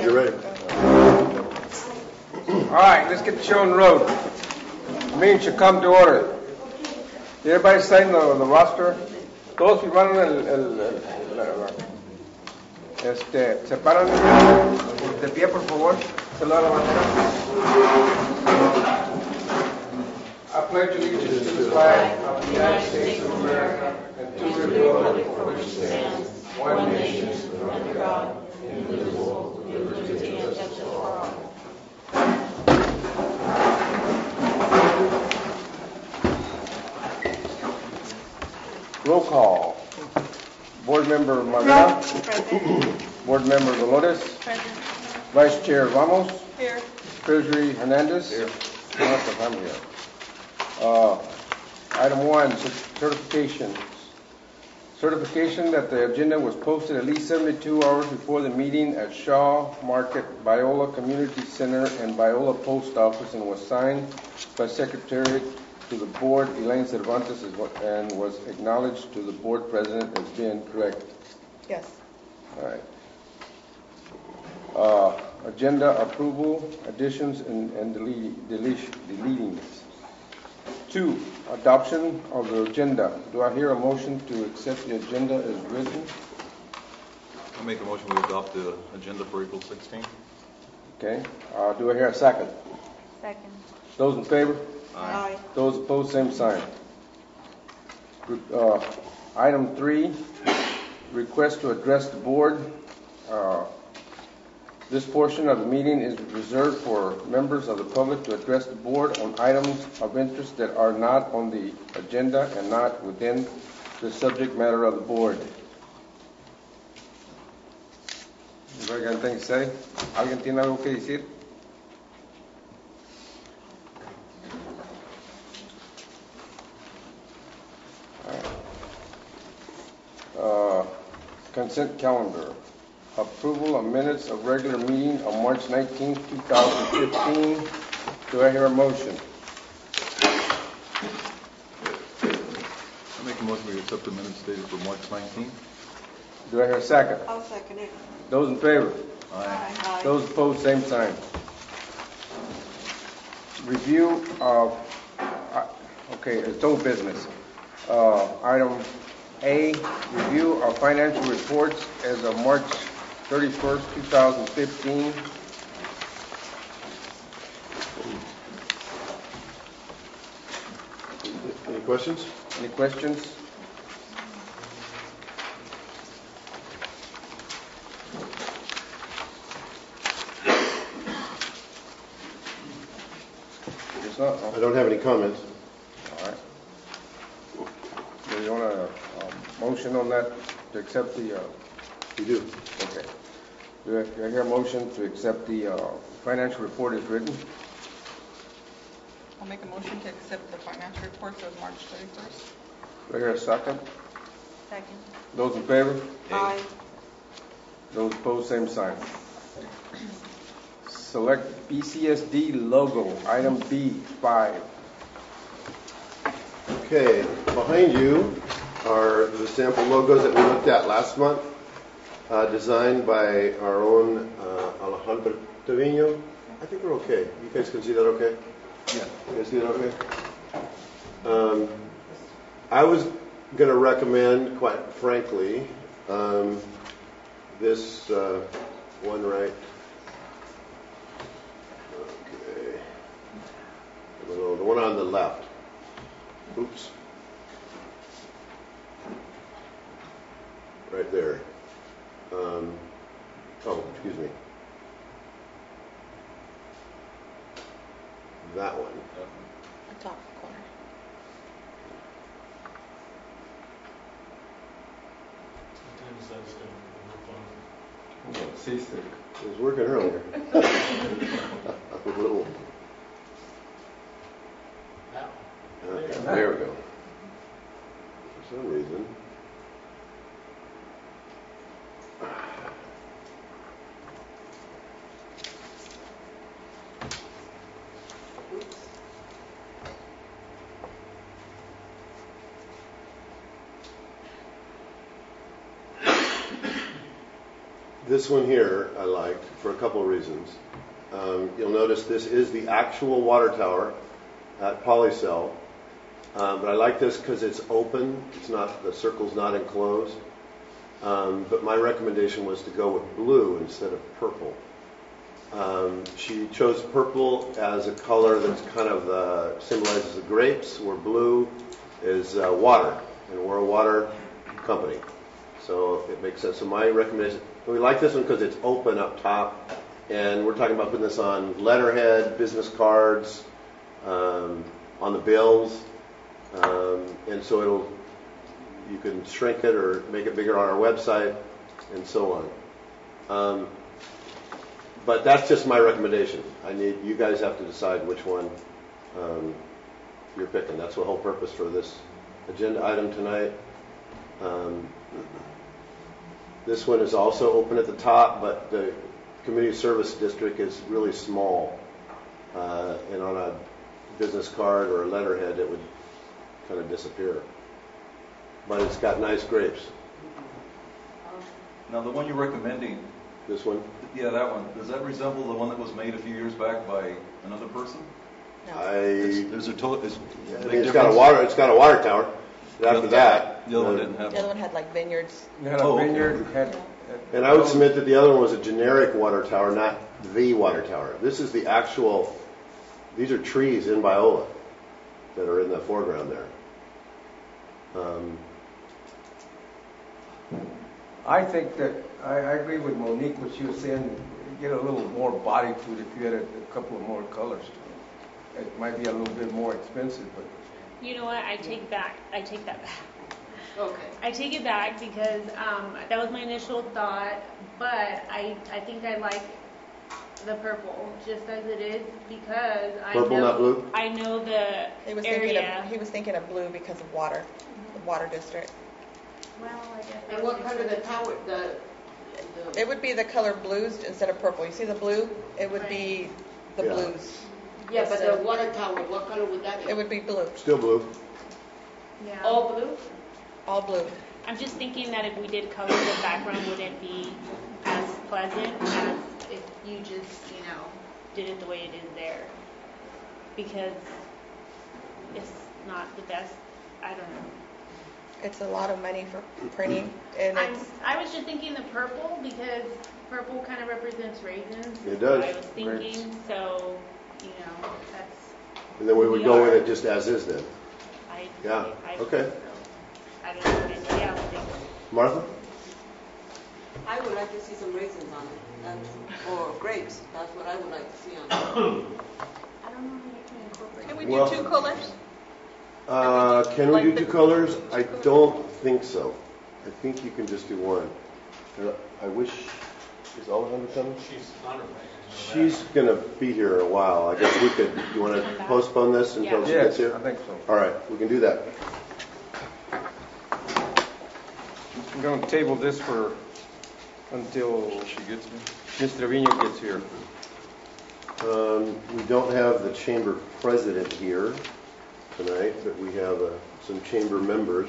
you're ready. All right, let's get the show on the road. The meeting should come to order. Did everybody sign the roster? Todos firmaron se paran de pie, por favor. Saluda a la bandera. I pledge allegiance to the flag of the United States of America and to the republic for which it stands, one nation, under God, indivisible, with liberty and justice for all. Roll call. Board Member Marvera. Present. Board Member Dolores. Present. Vice Chair Ramos. Here. Treasury Hernandez. Here. I'm here. Item 1, certification. Certification that the agenda was posted at least 72 hours before the meeting at Shaw Market, Biola Community Center, and Biola Post Office, and was signed by Secretary to the Board, Elaine Cervantes, and was acknowledged to the Board President as being correct. Yes. All right. Agenda approval, additions, and deletings. 2, adoption of the agenda. Do I hear a motion to accept the agenda as written? I'll make a motion to adopt the agenda for April 16th. Okay. Do I hear a second? Second. Those in favor? Aye. Those opposed, same sign. Item 3, request to address the board. This portion of the meeting is reserved for members of the public to address the board on items of interest that are not on the agenda and not within the subject matter of the board. ¿Anybody got anything to say? ¿Alguien tiene algo que decir? Consent calendar. Approval of minutes of regular meeting on March 19, 2015. Do I hear a motion? I'll make a motion to accept the minutes dated for March 19th. Do I hear a second? I'll second it. Those in favor? Aye. Aye. Those opposed, same sign. Review of, okay, it's old business. Item A, review of financial reports as of March 31st, 2015. Any questions? Any questions? It's not. I don't have any comments. All right. Do you want a motion on that to accept the? You do. Okay. Do I hear a motion to accept the financial report as written? I'll make a motion to accept the financial reports of March 31st. Do I hear a second? Second. Those in favor? Aye. Those opposed, same sign. Select BCSD logo, item B5. Okay, behind you are the sample logos that we looked at last month, designed by our own Alejandro Trevino. I think we're okay. You guys can see that okay? Yeah. You guys see that okay? I was going to recommend, quite frankly, this one right. Okay. The one on the left. Oops. Right there. Excuse me. That one. The top corner. C6. It was working earlier. With little. Okay, there we go. For some reason. This one here I like for a couple of reasons. You'll notice this is the actual water tower at Polycell. But I like this because it's open. It's not, the circle's not enclosed. But my recommendation was to go with blue instead of purple. She chose purple as a color that's kind of symbolizes the grapes, where blue is water, and we're a water company. So it makes sense. So my recommendation, we like this one because it's open up top, and we're talking about putting this on letterhead, business cards, on the bills, and so you can shrink it or make it bigger on our website, and so on. But that's just my recommendation. You guys have to decide which one you're picking. That's the whole purpose for this agenda item tonight. This one is also open at the top, but the community service district is really small. And on a business card or a letterhead, it would kind of disappear. But it's got nice grapes. Now, the one you're recommending, This one? yeah, that one, does that resemble the one that was made a few years back by another person? There's a total, is I big think it's difference? got a water tower. After that, The other one didn't have The other one. one had like vineyards. You had a Oh, okay. vineyard, had. and I would submit that the other one was a generic water tower, not the water tower. This is the actual. These are trees in Biola that are in the foreground there. I think that, I agree with Monique, what she was saying, get a little more body to it if you had a couple of more colors to it. It might be a little bit more expensive, but You know what? I take that back. Okay. I take it back because that was my initial thought, but I think I like the purple just as it is because Purple, not blue? I know the He was area. thinking of blue because of water, the water district. Well, I guess. And what color the tower, It would be the color blues instead of purple. You see the blue? It would be the Yeah. blues. yeah, but the water tower, what color would that be? It would be blue, Still blue. Yeah. All blue? all blue. I'm just thinking that if we did color the background, would it be as pleasant as if you just, did it the way it is there? Because it's not the best. I don't know. It's a lot of money for printing, and it's I was just thinking the purple because purple kind of represents raisins. It does. I was thinking, so, that's, And then we would go with it just as is then. Yeah, I okay. I don't know what anybody else thinks. Martha? I would like to see some raisins on it, or grapes, that's what I would like to see on it. I don't know how you can incorporate. Can we Well- do two colors? Can we do Like two the- colors? I don't think so. I think you can just do one. I wish, is Alejandra coming? She's going to be here in a while. I guess you want to postpone this until she gets yes, here? I think so. All right, we can do that. I'm going to table this until She gets me. Mr. Trevino gets here. We don't have the chamber president here tonight, but we have some chamber members.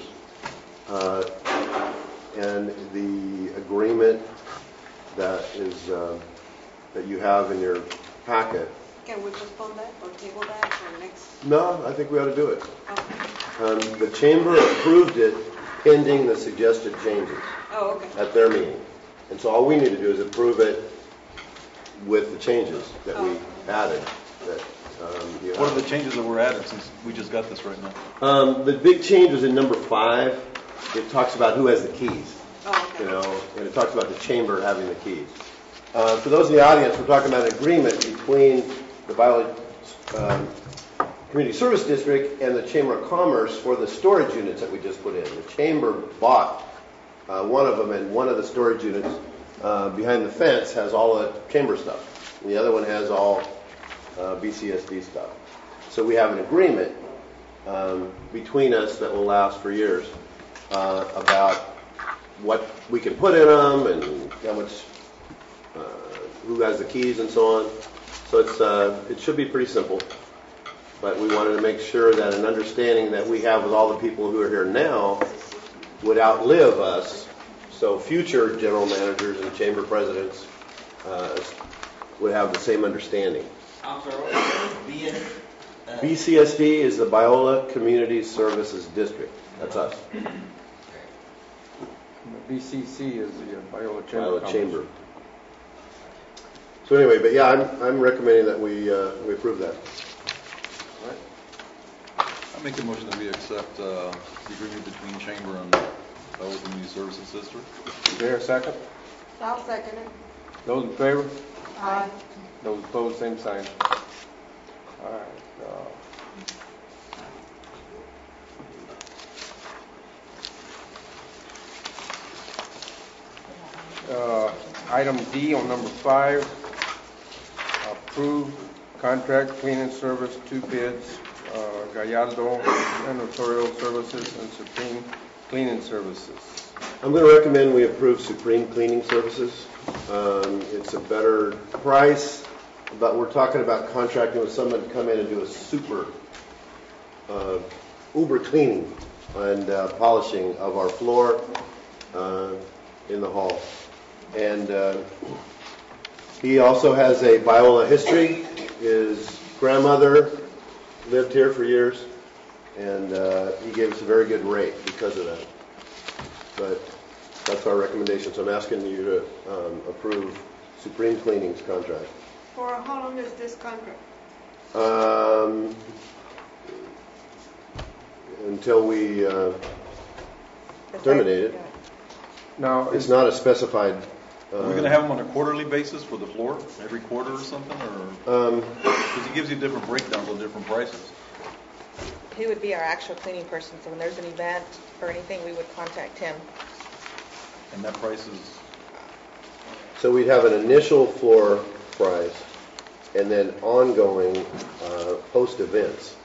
And the agreement that you have in your packet. Can we postpone that or table that for next? No, I think we ought to do it. Okay. The chamber approved it pending the suggested changes Oh, okay. at their meeting. And so all we need to do is approve it with the changes that we added. You What are have. the changes that were added since we just got this right now? The big change was in number 5. It talks about who has the keys, Oh, okay. and it talks about the chamber having the keys. For those in the audience, we're talking about an agreement between the Biola Community Service District and the Chamber of Commerce for the storage units that we just put in. The chamber bought one of them, and one of the storage units behind the fence has all the chamber stuff. And the other one has all BCSD stuff. So we have an agreement between us that will last for years about what we can put in them and how much, who has the keys and so on. So it should be pretty simple. But we wanted to make sure that an understanding that we have with all the people who are here now would outlive us, So future general managers and chamber presidents would have the same understanding. I'm sorry, what was it? BCSD is the Biola Community Services District. That's us. The BCC is the Biola Chamber. Biola of Commerce. Chamber. So anyway, but yeah, I'm recommending that we approve that. All right. I make a motion that we accept the agreement between Chamber and Biola Community Services District. Is there a second? I'll second it. Those in favor? Aye. Those opposed, same sign. All right. Item D on number 5, approve contract cleaning service, 2 bids, Gallardo Janitorial Services and Supreme Cleaning Services. I'm going to recommend we approve Supreme Cleaning Services. It's a better price, but we're talking about contracting with someone to come in and do a super uber cleaning and polishing of our floor in the hall. And he also has a Biola history. His grandmother lived here for years, and he gave us a very good rate because of that. But that's our recommendation. So I'm asking you to approve Supreme Cleaning's contract. For how long is this contract? Until we terminate it. Now, It's not a specified. Are we going to have them on a quarterly basis for the floor, every quarter or something, or? Because he gives you different breakdowns on different prices. He would be our actual cleaning person, so when there's an event or anything, we would contact him. And that price is, So we'd have an initial floor price and then ongoing post events.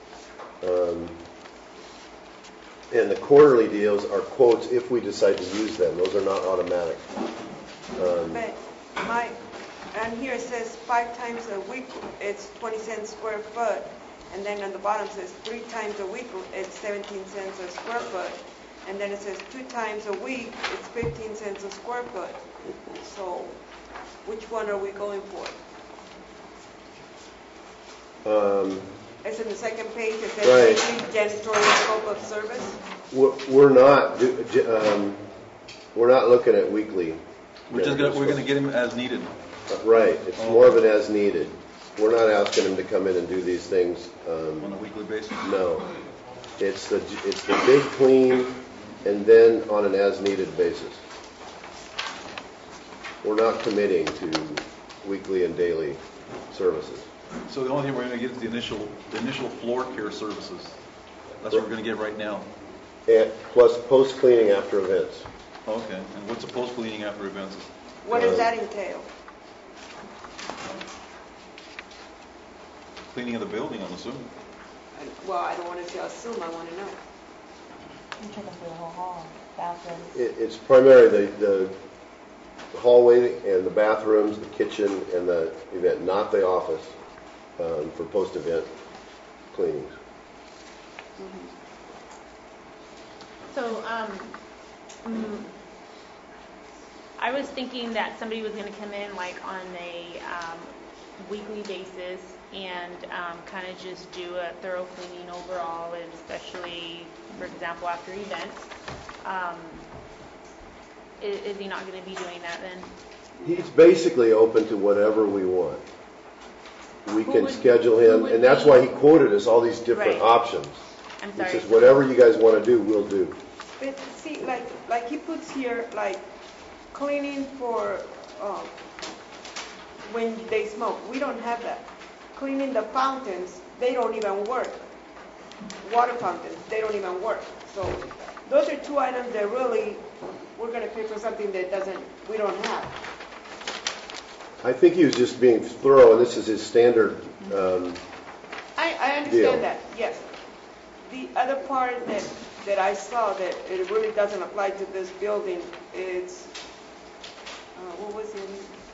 And the quarterly deals are quotes if we decide to use them. Those are not automatic. But and here it says 5 times a week, it's 20 cents square foot. And then on the bottom says 3 times a week, it's 17 cents a square foot. And then it says 2 times a week, it's 15 cents a square foot. So which one are we going for? It's in the second page, it says Right. weekly janitorial scope of service. We're not looking at weekly. we're going to get him as needed. Right. It's more of an as needed. We're not asking him to come in and do these things. On a weekly basis? No. It's the big clean and then on an as needed basis. We're not committing to weekly and daily services. So the only thing we're going to get is the initial floor care services. That's what we're going to get right now. And plus post cleaning after events. Okay. And what's a post cleaning after events? What does that entail? Cleaning of the building, I'm assuming. Well, I don't want to say assume, I want to know. I'm checking for the whole hall, bathrooms. It's primarily the hallway and the bathrooms, the kitchen, and the event, not the office for post event cleanings. So, I was thinking that somebody was going to come in like on a weekly basis and kind of just do a thorough cleaning overall, and especially, for example, after events. Is he not going to be doing that then? He's basically open to whatever we want. We Who can would- schedule who him, would and that's be- why he quoted us all these different Right. options. I'm He sorry. says, whatever you guys want to do, we'll do. But see, like he puts here, like cleaning for when they smoke. We don't have that. Cleaning the fountains, they don't even work. Water fountains, they don't even work. So those are 2 items that really we're going to pay for something that we don't have. I think he was just being thorough, and this is his standard. I understand Deal. that, yes. The other part that I saw that it really doesn't apply to this building is, what was it?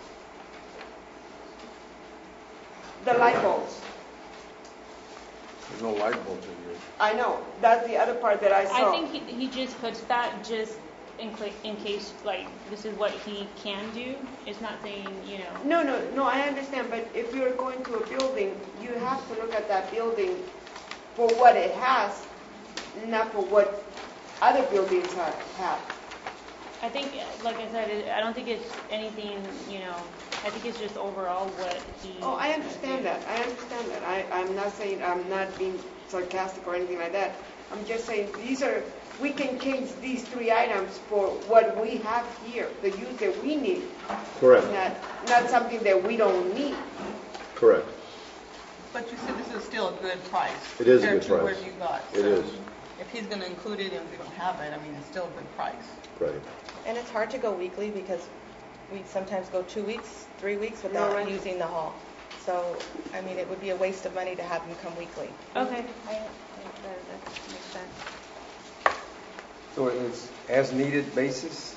The light bulbs. there's no light bulbs in here. I know, that's the other part that I saw. I think he just puts that just in case, like, this is what he can do. It's not saying, you know. No, I understand, but if you're going to a building, you have to look at that building for what it has, not for what other buildings have. I think, like I said, I don't think it's anything, you know, I think it's just overall what he. Oh, I understand that. I'm not saying, I'm not being sarcastic or anything like that. I'm just saying, we can change these 3 items for what we have here, the use that we need. Correct. Not something that we don't need. Correct. But you said this is still a good price. It is a good compared price. to what you got. It So is. If he's gonna include it and we don't have it, I mean, it's still a good price. Right. And it's hard to go weekly because we sometimes go 2 weeks, 3 weeks without right. using the hall. So, I mean, it would be a waste of money to have him come weekly. Okay, I think that makes sense. So it's as needed basis?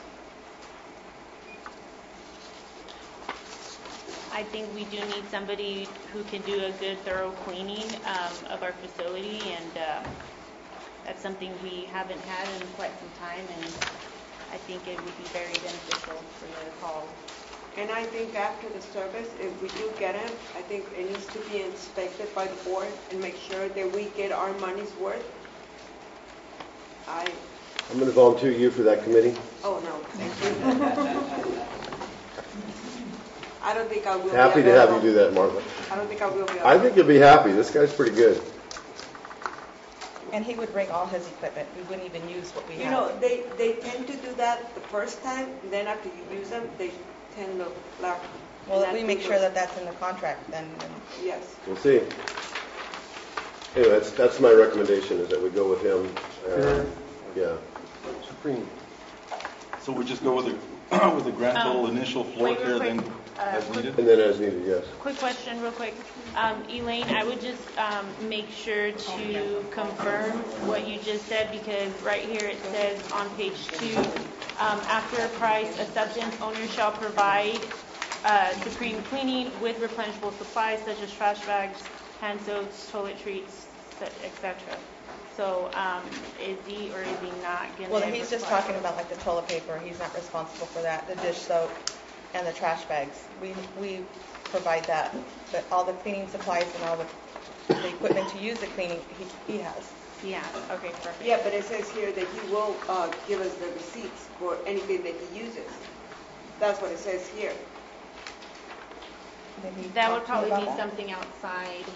I think we do need somebody who can do a good thorough cleaning of our facility, and that's something we haven't had in quite some time, and I think it would be very beneficial for the hall. And I think after the service, if we do get it, I think it needs to be inspected by the board and make sure that we get our money's worth. I'm going to volunteer you for that committee. Oh, no, thank you. I don't think I will be Happy to have you available. do that, Martha. I don't think I will be I available. think you'll be happy. This guy's pretty good. And he would bring all his equipment. We wouldn't even use what we have. You know, they tend to do that the first time, then after you use them, they tend to laugh. Well, if And we not make do sure it. that that's in the contract, then Yes. We'll see. Anyway, that's my recommendation, is that we go with him. Yeah. Supreme. So we just go with the grand total initial floor wait, care, real then quick, as needed? And then as needed, yes. Quick question, real quick. Elaine, I would just make sure to confirm what you just said, because right here it says on page 2, after a price, a substance owner shall provide Supreme cleaning with replenishable supplies such as trash bags, hand soaps, toilet treats, etc. So is he or is he not going to? well, he's just talking about like the toilet paper. He's not responsible for that. The dish soap and the trash bags. We provide that, but all the cleaning supplies and all the equipment to use the cleaning, he has. Yeah, okay, perfect. Yeah, but it says here that he will give us the receipts for anything that he uses. That's what it says here. Maybe That talk would to probably him be about that. something outside.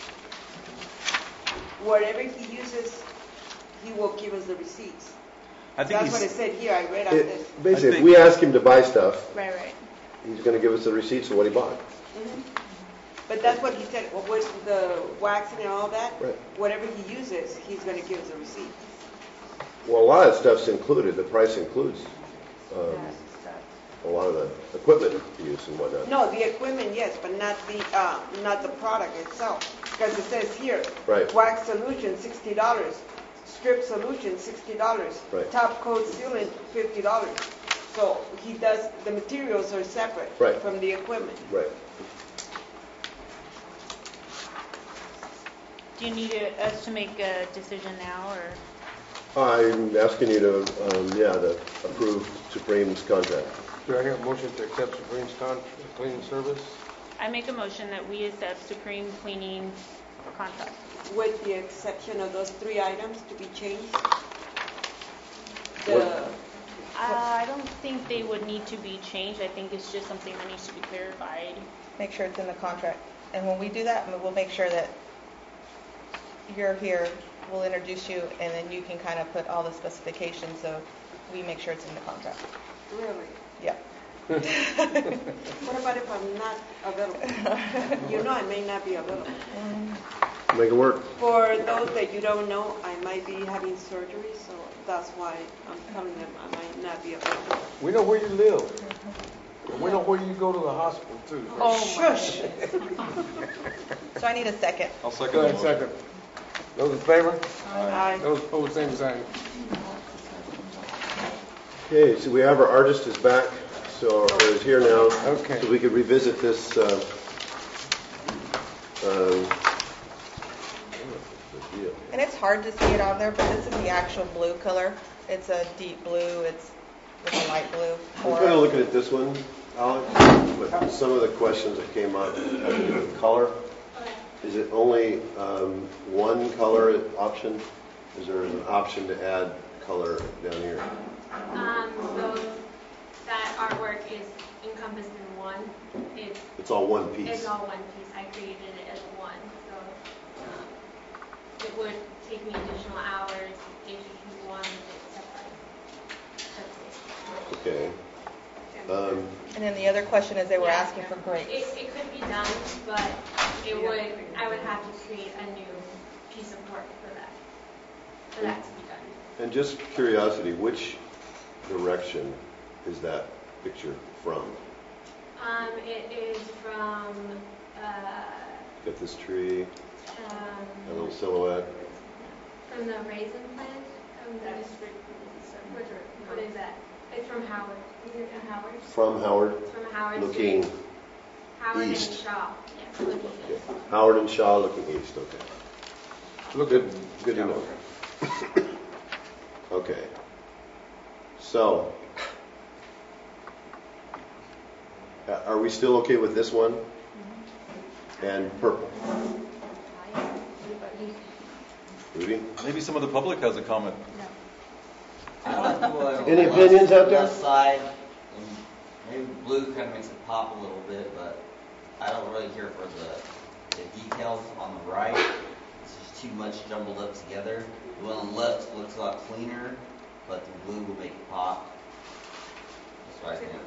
Whatever he uses, he will give us the receipts. I think That's what it he's, said here, I read on this. Basically, if think- we ask him to buy stuff, Right. he's going to give us the receipts of what he bought. But that's what he said, with the waxing and all that, Right. whatever he uses, he's going to give us a receipt. Well, a lot of stuff's included. The price includes a lot of the equipment use and whatnot. No, the equipment, yes, but not the product itself. Because it says here, Right. wax solution, $60. Strip solution, $60. Right. Top coat sealant, $50. So the materials are separate Right. from the equipment. Right. Do you need us to make a decision now, or? I'm asking you to, to approve Supreme's contract. Do I hear a motion to accept Supreme's cleaning service? I make a motion that we accept Supreme Cleaning contract. With the exception of those 3 items to be changed. What- I don't think they would need to be changed. I think it's just something that needs to be clarified. Make sure it's in the contract. And when we do that, we'll make sure that you're here, we'll introduce you, and then you can kind of put all the specifications, so we make sure it's in the contract. Really? Yep. What about if I'm not available? You know I may not be available. Make it work. For those that you don't know, I might be having surgery, so that's why I'm telling them I might not be available. We know where you live. And we know where you go to the hospital too. Oh, Shush! So I need a second. I'll second Go the ahead, motion. second. Those in favor? Aye. Those opposed, same sign. Okay, so we have our artist is back, or is here now. Okay. So we could revisit this. And it's hard to see it on there, but this is the actual blue color. It's a deep blue. It's with a light blue. We're kind of looking at this one, Alex, but some of the questions that came up had to do with color. Is it only one color option? Is there an option to add color down here? That artwork is encompassed in one. It's all one piece. It's all one piece. I created it as one, so it would take me additional hours if you wanted it separate. Okay. And then the other question is they were asking for grapes. It could be done, but I would have to create a new piece of work for that to be done. And just curiosity, which direction is that picture from? It is from Got this tree, a little silhouette. from the raisin plant. What is that? It's from Howard. Is it from Howard? From Howard, It's from Howard looking Street. Howard east. and Shaw. Yes, looking okay. east. Howard and Shaw looking east. Okay. Good to know. Okay. So, are we still okay with this one? And purple. Rudy? Maybe some of the public has a comment. I like the blue. Any opinions out there? Left side, and maybe blue kind of makes it pop a little bit, but I don't really care for the details on the right. It's just too much jumbled up together. The one on the left looks a lot cleaner, but the blue will make it pop. That's what I think.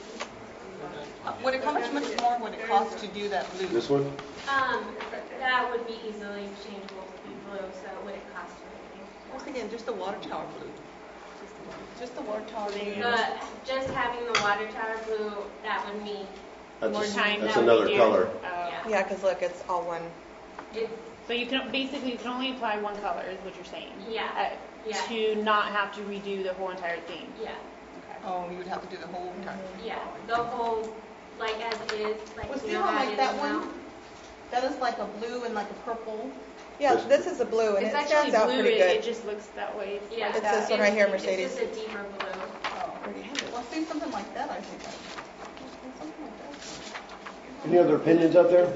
How much more would it cost to do that blue? This one? That would be easily changeable to be blue, so it wouldn't cost you anything. Once again, just the water tower blue. Just the water tower blue. Just having the water tower blue, that would mean more time. That's that would another be color. Yeah, because look, it's all one. It's, So you can only apply one color, is what you're saying? Yeah. Yeah. To not have to redo the whole entire thing. yeah, Oh, you would have to do the whole entire. yeah. The whole, like as is, like Was you there know one how like it is that now. one? That is like a blue and like a purple. Yeah, this is a blue, and It's it actually stands out blue, pretty it good. just looks that way. Yeah, It's this one right here, It's Mercedes. just a deeper blue. Oh. Well, see something like that, I think. Something like that. Any other opinions out there?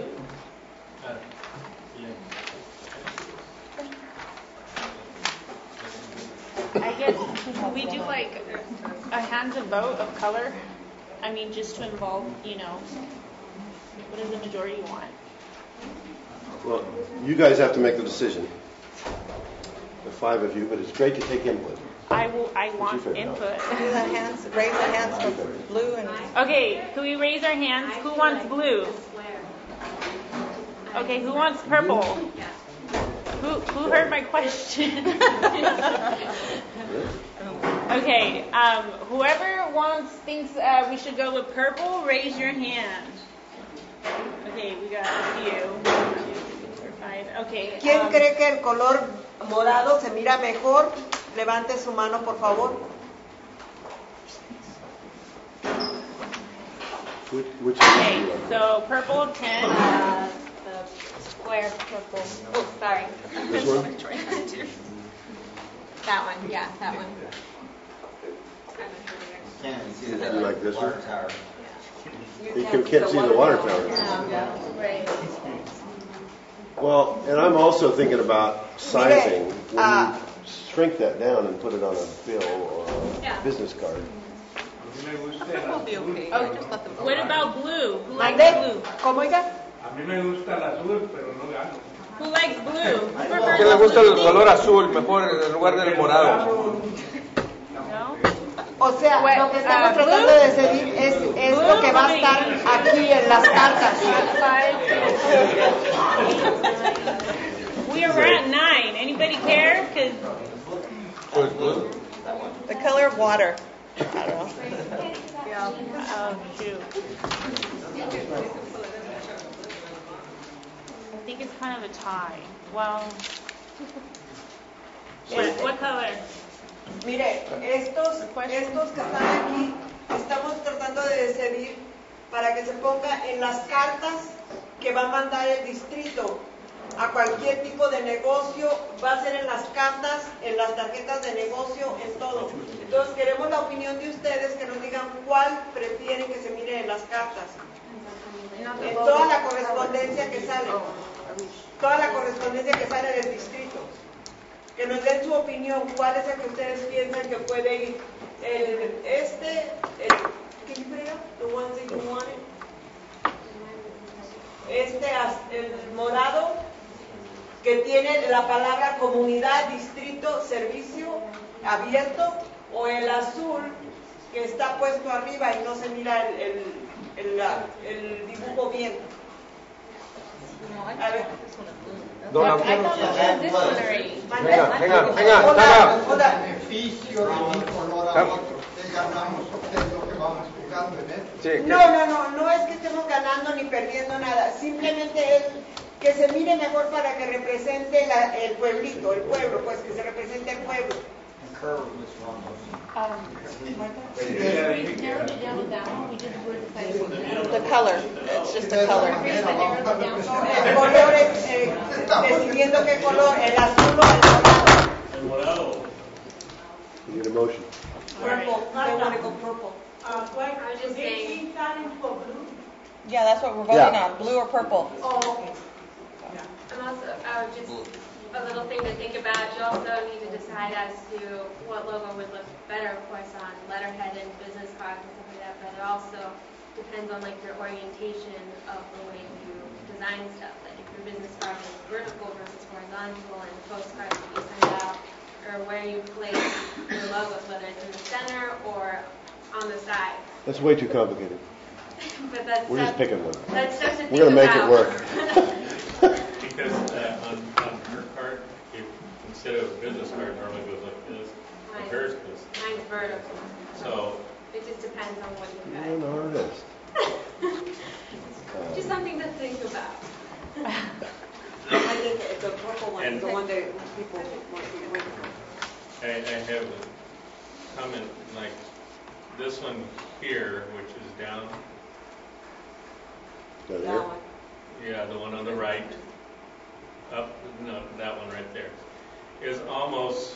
I guess, can we do like a hands of vote of color? I mean, just to involve, what does the majority want? Well, you guys have to make the decision. The five of you, but it's great to take input. I want What's your favorite input. Do the hands, raise the hands for blue and. Okay, can we raise our hands? Who wants blue? Okay, who wants purple? Who heard my question? Okay, whoever thinks we should go with purple, raise your hand. Okay, we got a few. 1, 2, 3, 4, 5. Okay. ¿Quién cree que el color morado se mira mejor? Levante su mano, por favor. Which Okay, so purple 10. The square purple. Oh, sorry. This one? That one, yeah, that one. Can't even see You that like this water one? tower. You can't see the water tower. Right. Well, and I'm also thinking about sizing. When you shrink that down and put it on a bill or a business card. Purple will be okay. Oh, just let them. What about blue? Who likes ¿Mande? blue? ¿Cómo oiga? A mí me gusta el azul, pero no gano. Who likes blue? Who ¿Qué prefers le gusta el blue? color azul mejor en lugar del morado? No? O sea, lo que estamos tratando de decidir es lo que va a estar aquí en las cartas. We're at 9. Anybody care? Because The color of water. I don't know. oh shoot, I think it's kind of a tie. Well, what color? Mire, estos que están aquí, estamos tratando de decidir para que se ponga en las cartas que va a mandar el distrito. a cualquier tipo de negocio, va a ser en las cartas, en las tarjetas de negocio, en todo. Entonces queremos la opinión de ustedes, que nos digan cuál prefieren que se mire en las cartas. En toda la correspondencia que sale, toda la correspondencia que sale del distrito. Que nos den su opinión, cuál es el que ustedes piensan que puede ir. ¿Qué libro era? The ones that you wanted. El morado, que tiene la palabra comunidad, distrito, servicio, abierto, o el azul, que está puesto arriba y no se mira el dibujo bien. A ver. Don I Arturo. thought we had this one already. Venga. Beneficio de un color a otro. Ustedes ganamos, ustedes lo que vamos jugando en esto. Sí, No es que estemos ganando ni perdiendo nada, simplemente es que se mire mejor para que represente el pueblito, el pueblo, pues que se represente el pueblo. We narrowed it down, we just were deciding. The color, it's just a color. El color decidiendo qué color, el azul o el morado. You need a motion. Purple, they want to go purple. I was just saying. Yeah, that's what we're voting on, blue or purple. And also, just a little thing to think about, you also need to decide as to what logo would look better, of course, on letterhead and business cards and stuff like that, but it also depends on like your orientation of the way you design stuff. Like if your business card is vertical versus horizontal, and postcards that you send out, or where you place your logos, whether it's in the center or on the side. That's way too complicated. But that's We're just picking one. That's stuff to think We're gonna make it about. work. Because on her card, if instead of a business card, normally goes like this, and hers goes. Mine's vertical. So It just depends on what you You're an guys. artist. Just something to think about. I think the purple one is the one that people want to be waiting for. I have a comment, like this one here, which is down, Down That here? one. yeah, the one on the right, up, no, that one right there, is almost,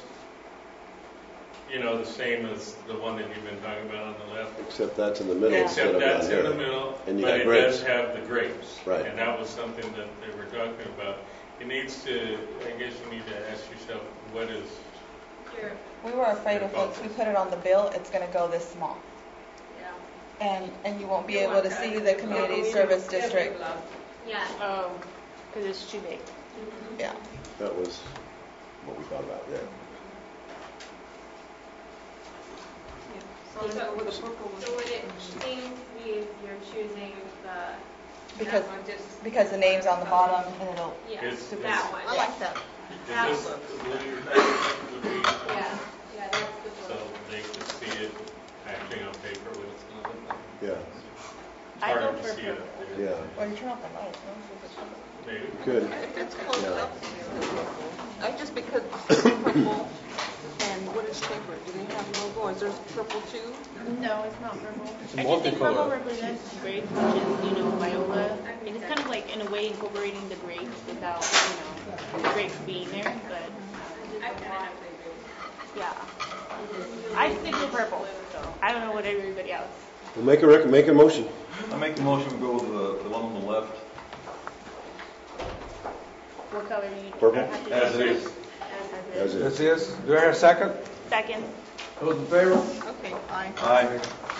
the same as the one that you've been talking about on the left. Except that's in the middle instead Except of down that's here. in the middle, And you but got it grapes. does have the grapes. Right. And that was something that they were talking about. It needs to, I guess you need to ask yourself, what is, Sure. We were afraid if once we put it on the bill, it's gonna go this small. Yeah. And you won't be able to see the community service district. Yeah. Oh, because it's too big. Yeah. That was what we thought about, yeah. So would it seem to be if you're choosing the Because, that one, just because the name's on the bottom and it'll, yeah, It's- that one. I like that. is this the blue you're thinking would be, Yeah, yeah, that's the so blue. they could see it actually on paper what it's going to look like? Yeah, It's I go harder to for see it purple. up there. yeah. Well, you turn off the lights, no? Maybe. Good. It's close Yeah. up. I just because it's purple and what is paper? Do they have logo? Is there purple too? No, it's not purple. It's I just think purple multicolor. represents grapes, which is, Viola. And it's kind of like, in a way, incorporating the grapes without, the grapes being there, but, I kind of yeah. I stick with purple, so I don't know what everybody else. Well, make a motion. I make the motion to go with the one on the left. What color do you Purple? have to As do? it is. As This is. is, do I have a second? Second. Those in favor? Okay, fine. Aye.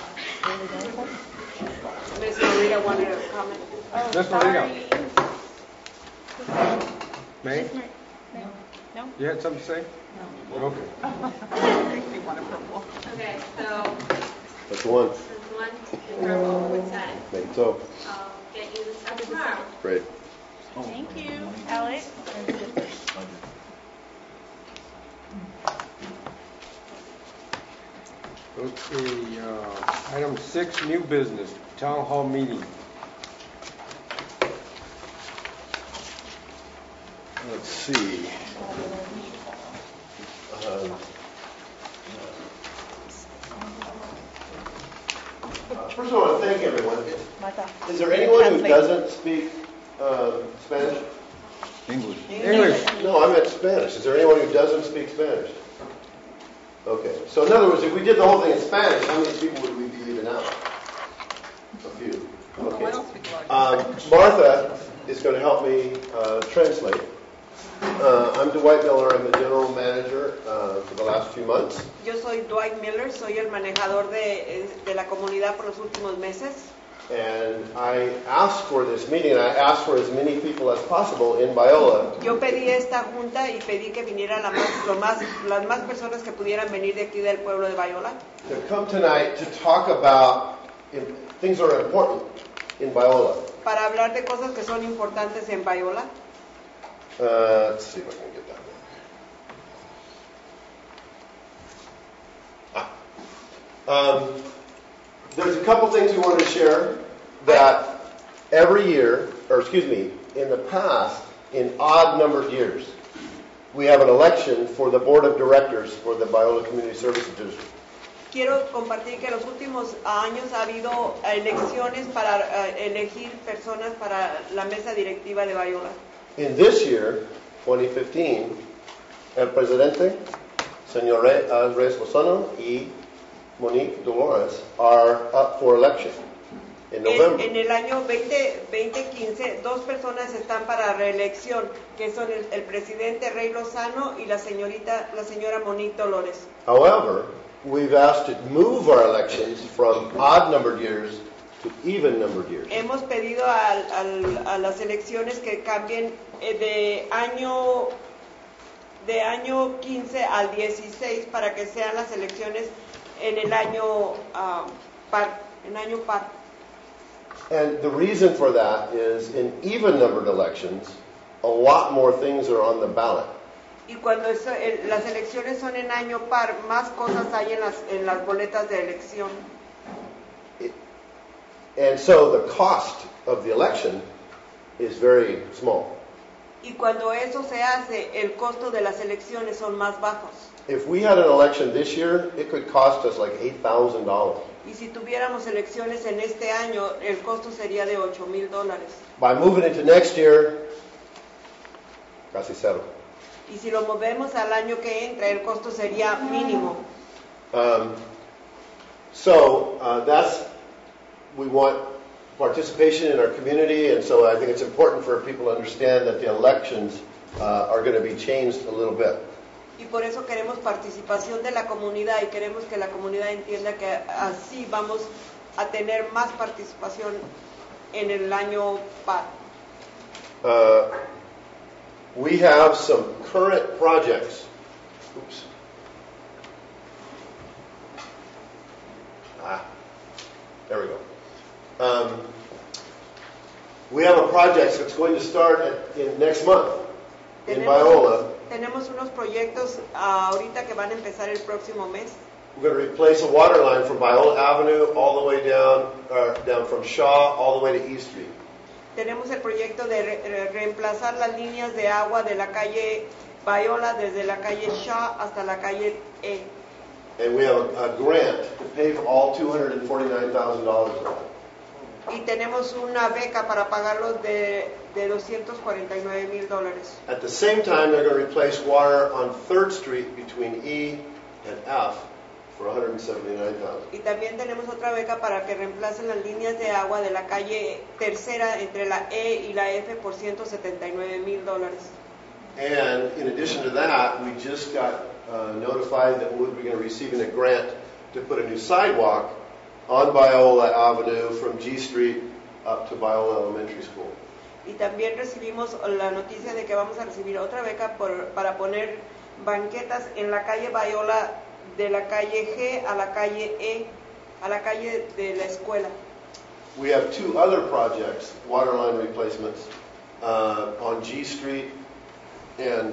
Ms. Marita wanted to comment. Oh, Miss sorry. Marita. May, Miss Mar- No? you had something to say? No. Okay. They want a purple. Okay, so That's the one. this is one in purple with that. Make it so. I'll get you the stuff tomorrow. Great. Thank you, Alex. Okay, item 6, new business, town hall meeting. Let's see. First of all, I want to thank everyone. Martha. Is there anyone who Translate. doesn't speak Spanish? English. English. No, I meant Spanish. Is there anyone who doesn't speak Spanish? Okay, so in other words, if we did the whole thing in Spanish, how many people would we be leaving out? A few. Oh, Okay. I don't speak a lot of Spanish. Martha is going to help me translate. I'm Dwight Miller. I'm the general manager for the last few months. Yo soy Dwight Miller, soy el manejador de la comunidad por los últimos meses. And I asked for this meeting, and I asked for as many people as possible in Biola Yo pedí esta junta y pedí que viniera las más personas que pudieran venir de aquí del pueblo de Biola to come tonight to talk about things that are important in Biola. para hablar de cosas que son importantes en Biola. Let's see if I can get that. There's a couple things we want to share that every year, in the past, in odd numbered years, we have an election for the board of directors for the Biola Community Services District. Quiero compartir que en los últimos años ha habido elecciones para elegir personas para la mesa directiva de Biola. In this year, 2015, el presidente, señor Reyes Lozano y Monique Dolores are up for election in November. En el año 2015, dos personas están para reelección, que son el presidente Rey Lozano y la señora Monique Dolores. However, we've asked to move our elections from odd-numbered years to even-numbered years. Hemos pedido a las elecciones que cambien de año 15 al 16 para que sean las elecciones en el año par. And the reason for that is in even-numbered elections, a lot more things are on the ballot. Y cuando las elecciones son en año par, más cosas hay en las boletas de elección. And so the cost of the election is very small. Y cuando eso se hace, el costo de las elecciones son más bajos. If we had an election this year, it could cost us like $8,000. Y si tuviéramos elecciones en este año, el costo sería de $8,000. By moving into next year, casi cero. Y si lo movemos al año que entra, el costo sería mínimo. We want participation in our community, and so I think it's important for people to understand that the elections are going to be changed a little bit. Y por eso queremos participación de la comunidad y queremos que la comunidad entienda que así vamos a tener más participación en el año par. We have some current projects. Oops. There we go. We have a project that's going to start next month in Biola. Tenemos unos proyectos ahorita que van a empezar el próximo mes. We're going to replace a water line from Biola Avenue all the way down from Shaw all the way to East Street. Tenemos el proyecto de reemplazar las líneas de agua de la calle Biola desde la calle Shaw hasta la calle E. And we have a grant to pay for all $249,000 of that. Y tenemos una beca para pagarlos de $249,000. At the same time, they're going to replace water on 3rd Street between E and F for $179,000. Y también tenemos otra beca para que reemplacen las líneas de agua de la calle Tercera entre la E y la F por $179,000. And in addition to that, we just got notified that we're going to be receiving a grant to put a new sidewalk on Biola Avenue from G Street up to Biola Elementary School. Y también recibimos la noticia de que vamos a recibir otra beca para poner banquetas en la calle Biola de la calle G a la calle E, a la calle de la escuela. We have two other projects, water line replacements, on G Street and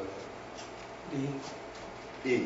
D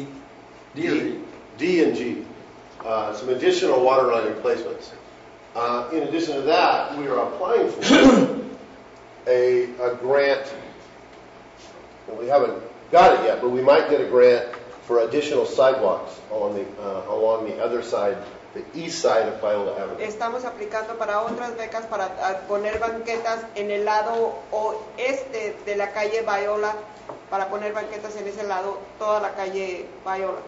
and G. Some additional water line replacements. In addition to that, we are applying for a grant. Well, we haven't got it yet, but we might get a grant for additional sidewalks along the other side the east side of Biola Avenue. Estamos aplicando para otras becas para poner banquetas en el lado oeste de la calle Biola, para poner banquetas en ese lado, toda la calle Biola.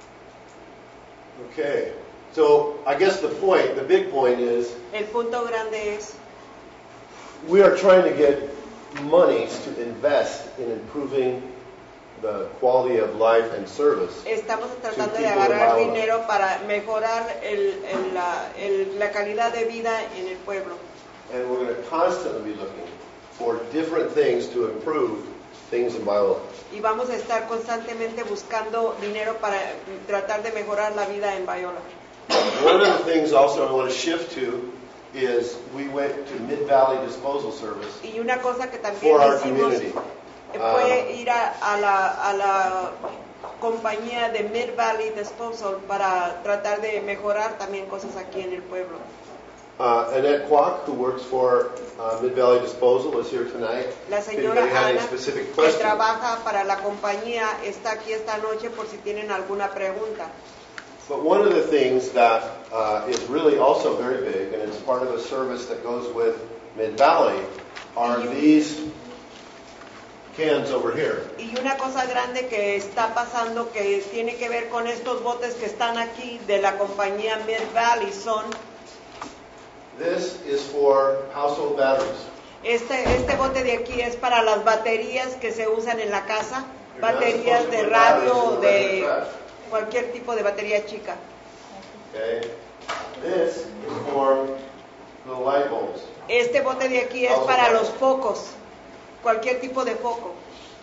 Okay, so I guess the big point is, El punto grande es, we are trying to get monies to invest in improving the quality of life and service. estamos tratando Sí, de tipo agarrar de dinero para mejorar la calidad de vida en el pueblo. And we're going to constantly be looking for different things to improve things in Biola. Y vamos a estar constantemente buscando dinero para tratar de mejorar la vida en Biola. One of the things also I want to shift to is we went to Mid-Valley Disposal Service Y una cosa que también for our hicimos community. fue ir a la compañía de Mid Valley Disposal para tratar de mejorar también cosas aquí en el pueblo. Annette Kwok, who works for Mid-Valley Disposal, is here tonight. La If señora anybody had any Ana, specific que questions. trabaja para la compañía, está aquí esta noche por si tienen alguna pregunta. But one of the things that is really also very big, and it's part of a service that goes with Mid-Valley, are these cans over here. Y una cosa grande que está pasando que tiene que ver con estos botes que están aquí de la compañía Mid Valley son, This is for household batteries. este bote de aquí es para las baterías que se usan en la casa, You're not baterías supposed to de put radio, batteries in the de regular trash. cualquier tipo de batería chica. Okay. This is for the light bulbs. Este bote de aquí es para los focos, cualquier tipo de foco.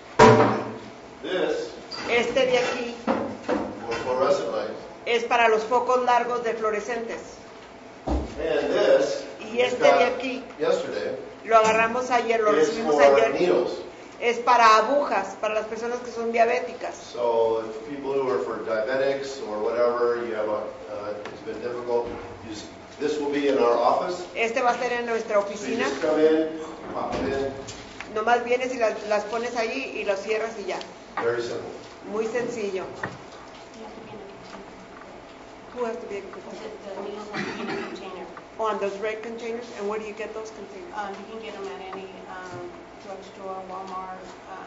This Este de aquí for fluorescent lights. es para los focos largos de fluorescentes. And this Y este got de aquí yesterday lo agarramos ayer, lo is recibimos for ayer. needles. Es para agujas, para las personas que son diabéticas. So if people who are for diabetics or whatever, you have it's been difficult. This will be in our office. Este va a ser en nuestra So you oficina. just come in, pop it in, Nomás vienes y las pones allí y los cierras y ya. very simple. Muy sencillo. You have to be in a container. Who has to be a The needles have to be in a container. on those red containers? And where do you get those containers? You can get them at any drugstore, Walmart,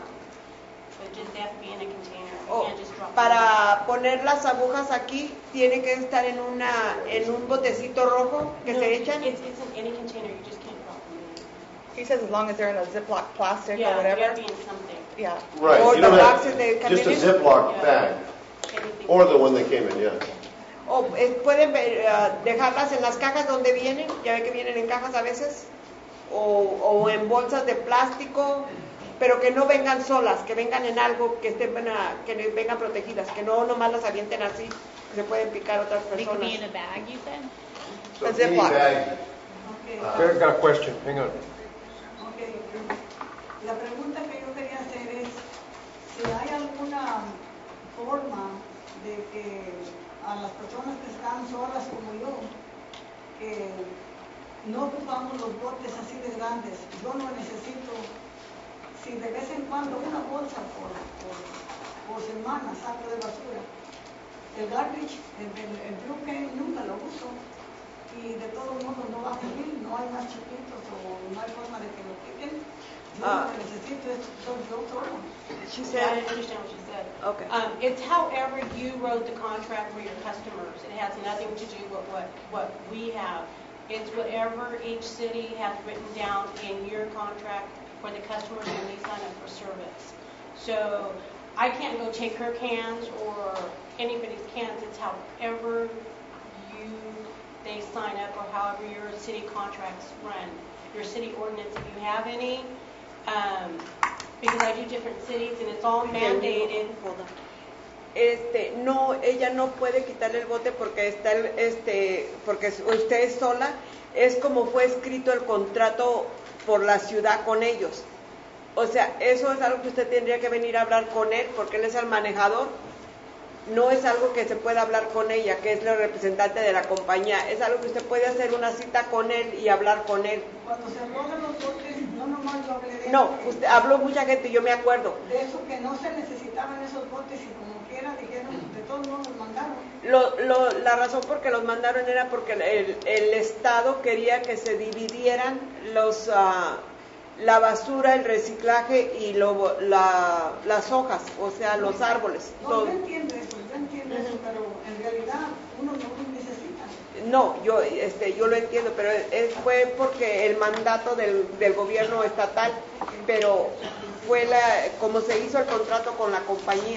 but just they have to be in a container. You Oh, can't just drop them. para poner las agujas aquí, tiene que estar en un botecito rojo que No, se echan. It's in any container, you just can't drop them in. He says as long as they're in a Ziploc plastic or Yeah, you whatever. gotta be in something. Yeah. Right. Or you the don't have- boxes they come just a in. Ziploc Yeah. bag, Anything. or the one that came in, yeah. O pueden dejarlas en las cajas donde vienen, ya ve que vienen en cajas a veces, o en bolsas de plástico, pero que no vengan solas, que vengan en algo que que vengan protegidas, que no nomás las avienten así, que se pueden picar otras They could be personas. in a bag, you said? So A any Ziploc. bag. Okay, got a question, hang on. Ok, la pregunta que yo quería hacer es si hay alguna forma de que a las personas que están solas como yo, que no ocupamos los botes así de grandes, yo no necesito, si de vez en cuando una bolsa por semana saco de basura, el garbage, el blue can nunca lo uso. Y de todos modos no va a servir, no hay más chiquitos o no hay forma de que lo quiten. Yo lo que necesito es soy yo solo. She Yeah, I said, understand what you said. okay. It's however you wrote the contract for your customers. It has nothing to do with what we have. It's whatever each city has written down in your contract for the customers when they sign up for service. So I can't go take her cans or anybody's cans. It's however they sign up or however your city contracts run. Your city ordinance, if you have any, because I do different cities and it's all mandated. Hold on. No, ella no puede quitarle el bote porque está porque usted es sola. Es como fue escrito el contrato por la ciudad con ellos. O sea, eso es algo que usted tendría que venir a hablar con él porque él es el manejador. no es algo que se pueda hablar con ella, que es la representante de la compañía. Es algo que usted puede hacer una cita con él y hablar con él. Cuando se habló de los botes, no nomás yo hablé de No, eso, usted habló mucha gente, yo me acuerdo. de eso que no se necesitaban esos botes y como quiera dijeron, de todos modos los mandaron. La razón por que los mandaron era porque el Estado quería que se dividieran la basura, el reciclaje y las hojas, o sea, los árboles. No, todo. yo entiendo eso, pero en realidad uno no los necesita. No, yo lo entiendo, pero fue porque el mandato del gobierno estatal, pero fue como se hizo el contrato con la compañía.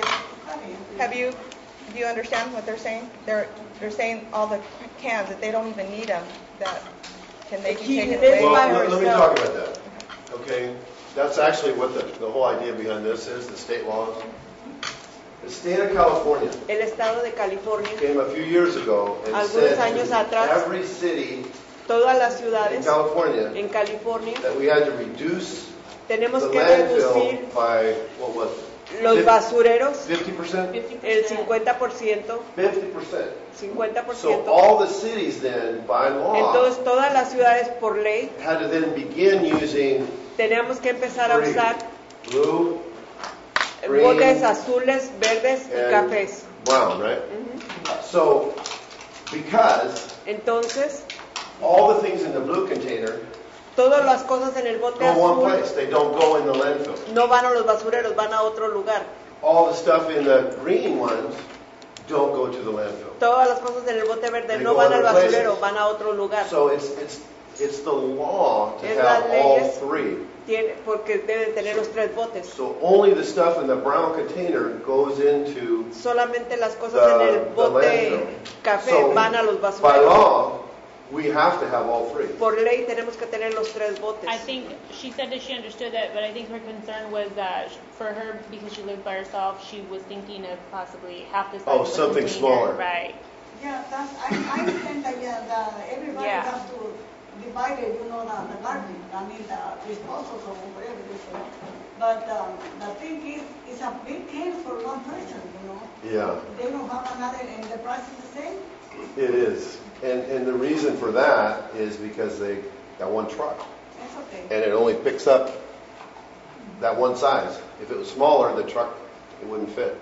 Do you understand what they're saying? They're saying all the cans, that they don't even need them, that can they be taken away? Well, let me talk about that. Okay, that's actually what the whole idea behind this is, the state laws. The state of California El Estado de California, came a few years ago and algunos said años to atrás, every city todas las in ciudades California en California that we had to reduce tenemos the que reducir landfill by, what was it? los basureros 50%? el 50%, 50%. 50%. So all the cities then, by law, Entonces todas las ciudades por ley had to then begin using teníamos que empezar a Green. usar blue, green, botes azules, verdes y and cafés. brown, right? So, because Entonces, all the things in the blue container todas las cosas en el bote go one azul place, they don't go in the landfill. no van a los basureros, van a otro lugar. All the stuff in the green ones don't go to the landfill. Todas las cosas en el bote verde They no go van al other places. basurero, van a otro lugar. So it's the law to Es have las all leyes. three. Porque deben tener los tres botes. So only the stuff in the brown container goes into Solamente las cosas en el the bote landfill. café So, van a los by basureros. law, we have to have all three. Por ley tenemos que tener los tres botes. I think she said that she understood that, but I think her concern was that for her, because she lived by herself, she was thinking of possibly half the size Oh, of the something container. smaller. Right. Yeah, I understand that, that everybody Yeah. has to divide it, the garbage, the disposal or whatever it is. But the thing is, it's a big can for one person, Yeah, They don't have another, and the price is the same. it is. And the reason for that is because they got one truck. That's okay. And it only picks up that one size. If it was smaller, the truck, it wouldn't fit.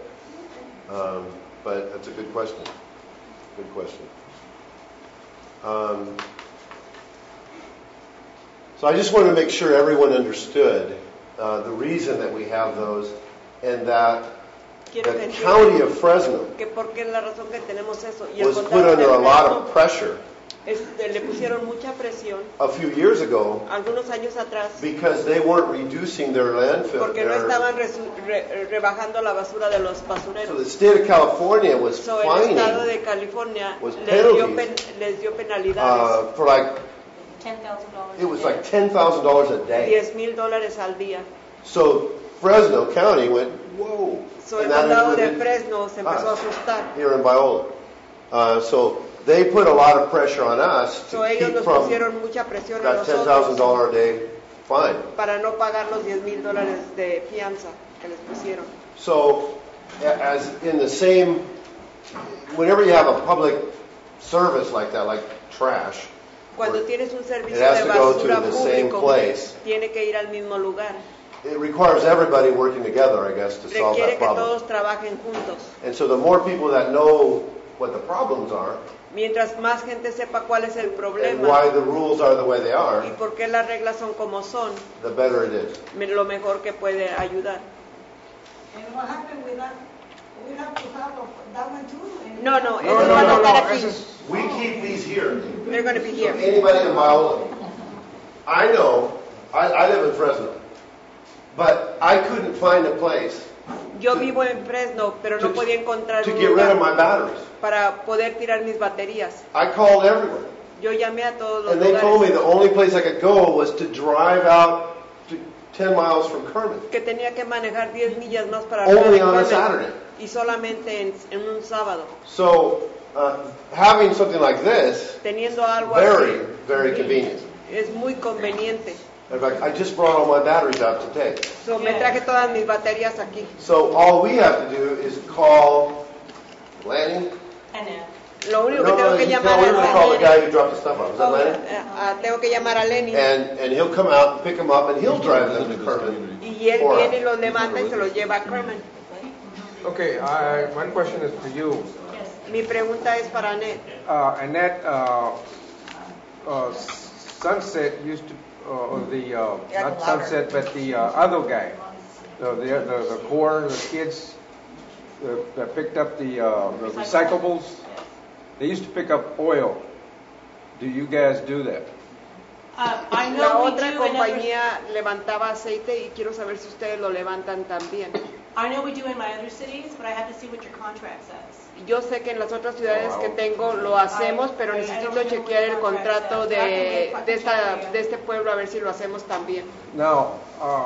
But that's a good question. Good question. So I just wanted to make sure everyone understood the reason that we have those, and that Quiero the que county entiendan of Fresno que porque es la razón que tenemos eso. Y el was put condado under de a lot Fresno, of pressure le pusieron mucha presión a few years ago algunos años atrás because they weren't reducing their landfill. porque no estaban rebajando la basura de los So basureros. the state of California was So, el estado fining de California was les dio penalidades. for like, $10,000. it was like $10,000 a day. $10,000 al día. So Fresno County went, whoa. So, el And that condado de included Fresno se empezó a us asustar. here in Viola. So they put a lot of pressure on us So, to ellos keep nos from pusieron mucha presión a that nosotros $10,000 a day fine. para no pagar los $10,000 de fianza que les pusieron. So as in the same, whenever you have a public service like that, like trash, Cuando Or- tienes un servicio It has de to go to basura the same público, place. tiene que ir al mismo lugar. it requires everybody working together, I guess, to solve Requiere that que problem. todos trabajen juntos. And so the more people that know what the problems are Mientras más gente sepa cuál es el and problema why the rules are the way they are, y por qué las reglas son como son, the better it is. lo mejor que puede ayudar. And what happened with that? We have to have that one too? And- No, No, no, esos no, van a no, estar no, aquí. ese es- We keep these here. They're going to be So here. anybody in Viola, I know, I live in Fresno, but I couldn't find a place Yo vivo en Fresno, pero no to- podía encontrar to un get rid of lugar my batteries. para poder tirar mis baterías. I called everywhere. Yo llamé a todos los And they told me lugares the only place I could go was to drive out to 10 miles from Kermit. que tenía que manejar 10 millas más para Only arriba on a de Kermit, Saturday. y solamente en un sábado. So having something like this, Teniendo algo very, así, very convenient. es muy conveniente. In fact, I just brought all my batteries out today. So, me traje todas mis baterías aquí. So all we have to do is call Lanny? Lo único que No, tengo no, que you llamar tell- we were gonna call the a guy who dropped the stuff off. Is that Lanny? tengo que llamar a Lenny. And he'll come out, pick them up, and he'll drive them to Kerman. Y él for us. viene y los levanta y se los lleva a Kerman. Okay, my question is for you. Mi pregunta es para Annette. Annette, Sunset used to, or not Sunset, but the other guy, the core, the kids that picked up the recyclables, they used to pick up oil. Do you guys do that? I La know we otra do in other, compañía levantaba aceite y quiero saber si ustedes lo levantan también. I know we do in my other cities, but I have to see what your contract says. Yo sé que en las otras ciudades que tengo lo hacemos, pero necesito chequear el contrato de este pueblo a ver si lo hacemos también. Now,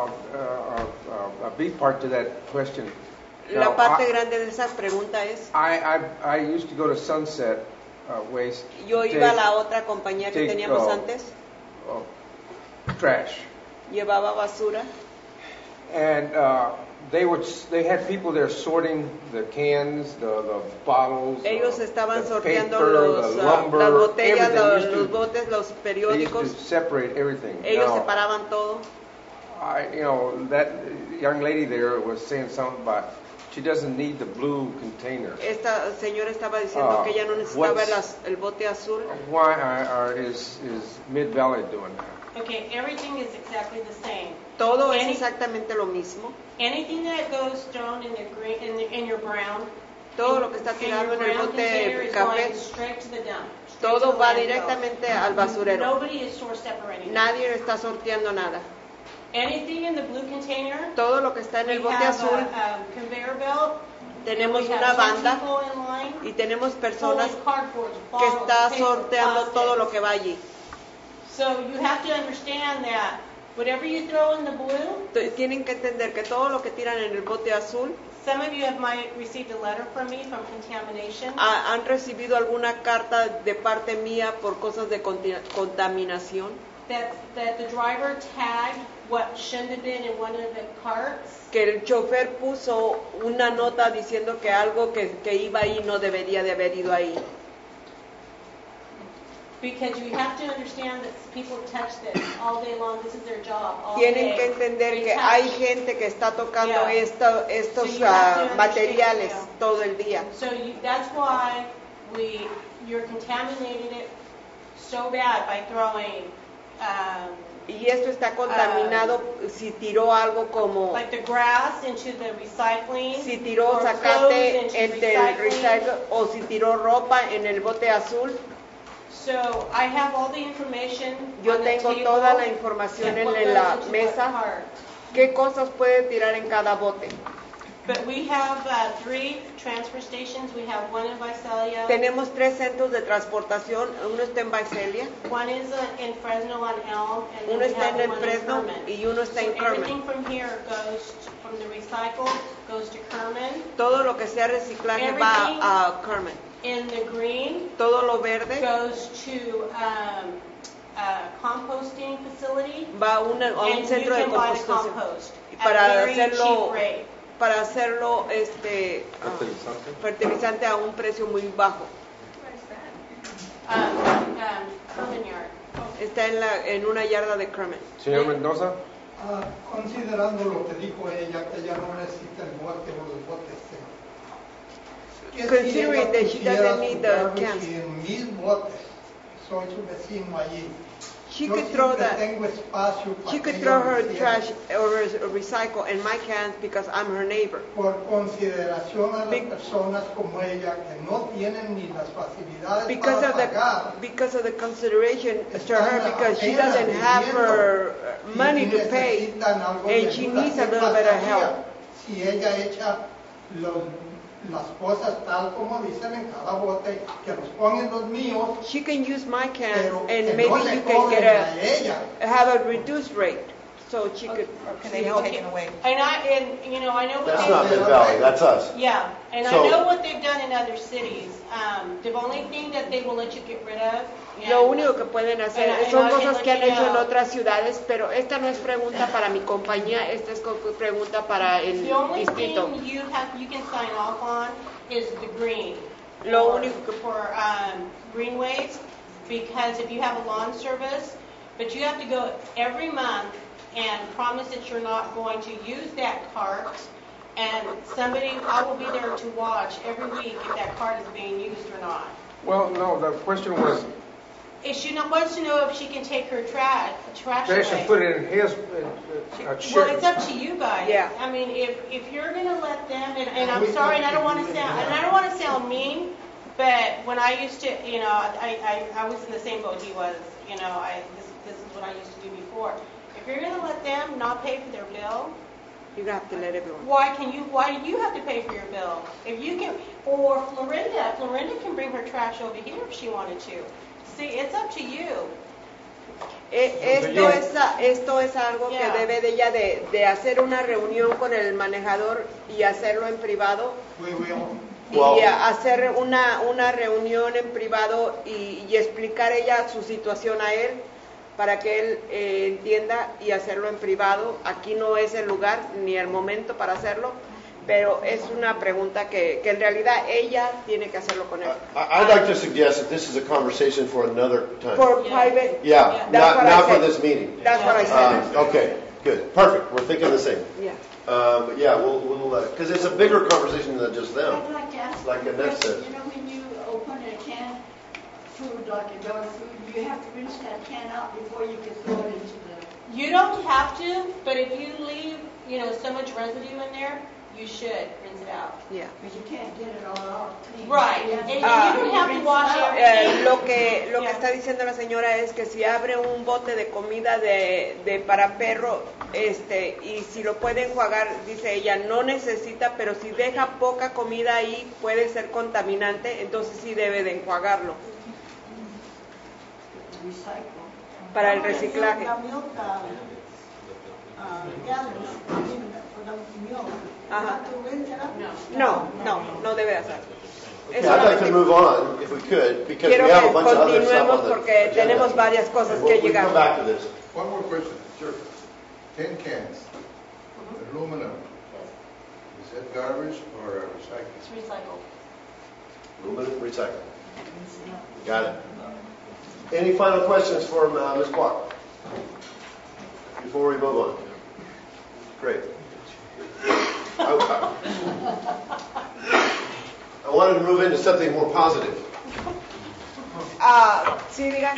a big part to that question. La Now, parte grande de esa pregunta es, I used to go to Sunset Waste. yo iba a la otra compañía que teníamos antes, Trash. llevaba basura And they had people there sorting the cans, the bottles, ellos estaban the sorteando paper, the lumber, las botellas, everything. los botes, los They used periódicos, to separate everything. ellos Now, separaban todo. that young lady there was saying something about she doesn't need the blue container. Esta señora estaba diciendo que ella no necesitaba el bote azul. Why is Mid Valley doing that? Okay, everything is exactly the same. Todo es exactamente lo mismo. Anything that goes thrown in the green, in your brown, Todo lo que está in your tirado en el brown container bote is café, going straight to the dump. straight to todo the va landfill. directamente al basurero. Nobody is source separating. Nadie está sorteando nada. Anything in the blue container, Todo lo que está en el we bote have azul, a conveyor belt. tenemos We have una 10 banda people in line, y tenemos personas pulling cardboard, que bottles, está paper, sorteando todo plastics. lo que va allí. So you have to understand that whatever you throw in the blue, Tienen que entender que todo lo que tiran en el bote azul, some of you might received a letter from me from contamination. han recibido alguna carta de parte mía por cosas de contaminación, That the driver tagged what shouldn't have been in one of the carts. que el chofer puso una nota diciendo que algo que iba ahí no debería de haber ido ahí. Because you have to understand that people touch this all day long. This is their job all Tienen day. que entender They que touch. hay gente que está tocando Yeah. estos So you have to materiales understand, todo el día. So that's why you're contaminating it so bad by throwing Y esto está contaminado si tiró algo como, like the grass into the recycling. si tiró or zacate clothes into entre el recycling. recycle o si tiró ropa en el bote azul. So I have all the information Yo on the tengo table toda la información and en what la goes into mesa. what cart. ¿Qué cosas puede tirar en cada bote? But we have 3 transfer stations. We have one in Visalia. Tenemos 3 centros de transportación, uno está en Visalia, One is in Fresno on Elm, and then uno we está have en el one Fresno in Kerman. y uno está en So everything Kerman. from here goes from the recycle goes to Kerman. Todo lo que sea reciclaje va a Kerman. In the green Todo lo verde goes to a composting facility. va a un And you centro de can buy the compostación. compost Y at a very cheap rate. para hacerlo fertilizante a un precio muy bajo. Kerman yard. Está en una yarda de Kerman. Señor Mendoza? Considerando lo que dijo ella, que ella no necesita el bote o los botes. Considering that she doesn't need the cans. En mis botes, soy su vecino allí. She could throw that. Tengo espacio She para could que throw ella her lo hiciera. trash or her recycle in my cans because I'm her neighbor. Por consideración a las personas como ella que no tienen ni las facilidades Because para pagar. because of the consideration to her because she doesn't have her money to pay and she needs a little bit of help. Si ella echa las cosas tal como dicen en cada bote, que los ponen los míos, She can use my cans pero que and no maybe le you can cobren get a ella. have a reduced rate. So she could. Or can they be taken away? And I know what That's they not Mid-Valley, that's us. Yeah, and So- I know what they've done in other cities. The only thing that they will let you get rid of. Lo único que pueden hacer son I cosas can que han let you hecho en know. otras ciudades, pero esta no es pregunta para mi compañía, esta es pregunta para el The only distrito. thing you can sign off on is the green. Lo for- único que for greenways, because if you have a lawn service, but you have to go every month and promise that you're not going to use that cart, and I will be there to watch every week if that cart is being used or not. Well, no, the question was, She wants to know if she can take her trash they should away. put it in his Well, shed. it's up to you guys. Yeah. I mean, if you're gonna let them, and I'm sorry, and I don't want to sound mean, but when I used to, I was in the same boat he was. This is what I used to do before. If you're gonna let them not pay for their bill, You have to let everyone. why do you have to pay for your bill? If you can, or Florinda can bring her trash over here if she wanted to. See, it's up to you. Esto es algo Yeah. que debe de ella de hacer una reunión con el manejador y hacerlo en privado. Well- Y hacer una reunión en privado y explicar ella su situación a él para que él entienda y hacerlo en privado. Aquí no es el lugar ni el momento para hacerlo, pero es una pregunta que en realidad ella tiene que hacerlo con él. I'd like to suggest that this is a conversation for another time. For private. Yeah, That's what I not for said. this meeting. That's what I said. Okay, good, perfect, we're thinking the same. Yeah. But yeah, we'll because it's a bigger conversation than just them. I'd like to ask Like a Annette question. said. You know, when you open a can food, like a dog food, you have to rinse that can out before you can throw it into the... You don't have to, but if you leave, so much residue in there, you should rinse it out. Yeah. Because you can't get it all out clean. Right. You have to- And you don't have to wash everything. Lo que Yeah. está diciendo la señora es que si abre un bote de comida de para perro, y si lo puede enjuagar, dice ella, no necesita, pero si deja poca comida ahí puede ser contaminante, entonces sí debe de enjuagarlo para el reciclaje. La milk gathers, I mean, for the milk, you Ajá. have to rinse it out? No debe de hacer. Es Yeah, I'd like to solamente- move on if we could, because we Quiero have a que bunch of other stuff continuemos on the porque agenda. tenemos varias cosas que We'll llegar. come back to this. One more question. Sure. 10 cans, aluminum. Is that garbage or recycling? It's recycled. Aluminum recycling. Got it. Any final questions for Ms. Kwok? Before we move on? Great. I wanted to move into something more positive. Sí, diga.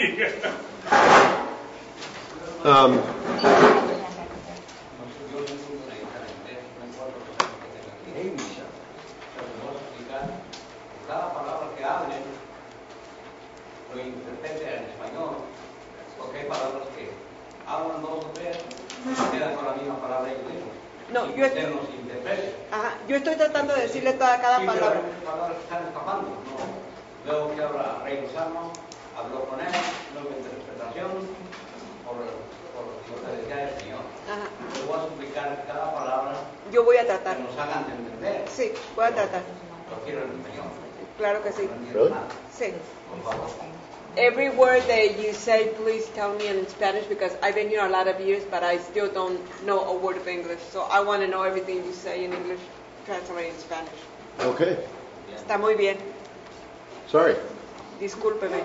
Cada palabra que hablen lo interpreten en español, porque hay palabras que hablan dos o tres y se quedan con la misma palabra ellos mismos. No, Y yo- usted nos interprete. Ajá, yo estoy tratando de decirle cada Sí, pero palabra. hay palabras que están escapando. ¿No? Luego que habla Rey Lozano, habló con él, luego interpretación por lo que decía el Señor. Ajá. Le voy a suplicar cada palabra Yo voy a tratar. que nos hagan entender. Sí, voy a tratar. Lo quiero en español. Claro que sí. No entiendo nada. Sí. Por favor. Every word that you say, please tell me in Spanish because I've been here a lot of years, but I still don't know a word of English. So I want to know everything you say in English, translated in Spanish. Okay, Está muy bien. sorry. Discúlpeme.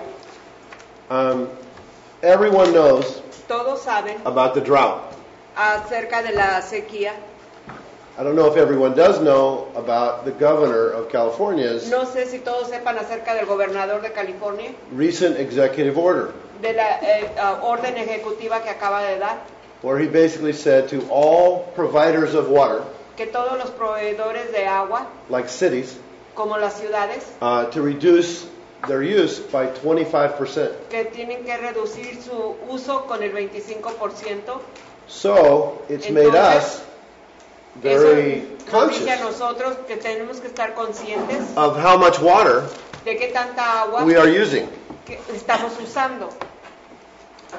Everyone knows Todos saben about the drought. acerca de la sequía. I don't know if everyone does know about the governor of California's No sé si todos sepan acerca del gobernador de California, recent executive order, de la orden ejecutiva que acaba de dar, where he basically said to all providers of water, que todos los proveedores de agua, like cities, como las ciudades, to reduce their use by 25%. que tienen que reducir su uso con el 25%. So it's made us very Eso nos dice a conscious nosotros que tenemos que estar conscientes of how much water de qué tanta agua we are using. que estamos usando.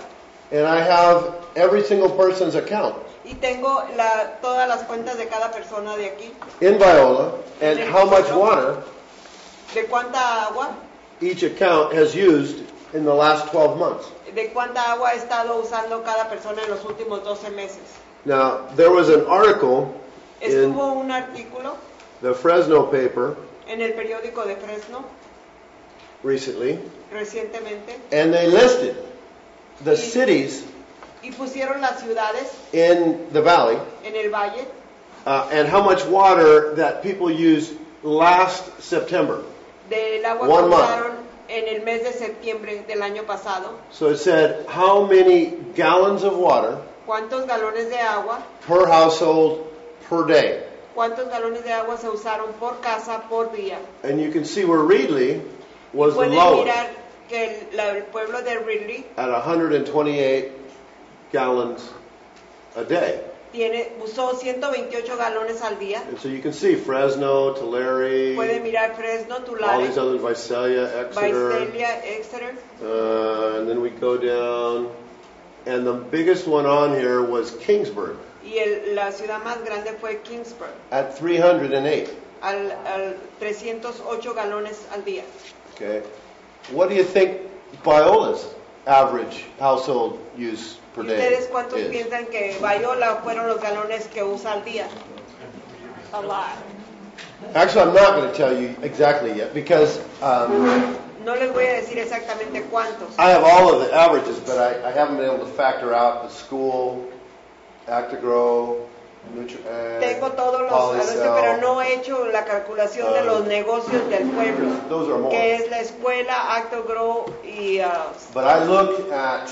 And I have every single person's account Y tengo todas las cuentas de cada persona de aquí, in Viola and how much water de cuánta agua, each account has used in the last 12 months. de cuánta agua ha estado usando cada persona en los últimos 12 meses. Now, there was an article in Estuvo un artículo the Fresno paper en el periódico de Fresno recently, recientemente and they listed the cities y pusieron las ciudades in the valley en el valle and how much water that people used last September. del agua 1 que month. usaron en el mes de septiembre del año pasado. So it said how many gallons of water ¿Cuántos galones de agua? per household per day. ¿Cuántos galones de agua se usaron por casa por día? And you can see where Reedley was the Pueden lowest mirar que el pueblo de Ridley at 128 gallons a day. usó 128 galones al día. And so you can see Fresno, Tulare, Pueden mirar Fresno, all Tulare, these others, Visalia, Exeter, Visalia, Exeter. and then we go down, and the biggest one on here was Kingsburg Y la ciudad más grande fue Kingsburg, at 308. al 308 galones al día. Okay, what do you think Viola's average household use per ¿Y day ustedes cuántos is? piensan que Viola fueron los galones que usa al día? A lot. Actually, I'm not going to tell you exactly yet because No les voy a decir exactamente cuántos. I have all of the averages, but I haven't been able to factor out the school, Actigrow, NutriAg, Tengo todos los anuncios, pero Polycell. no he hecho la calculación de los negocios del pueblo, Those are more. que es la escuela, Actogrow y... But I look at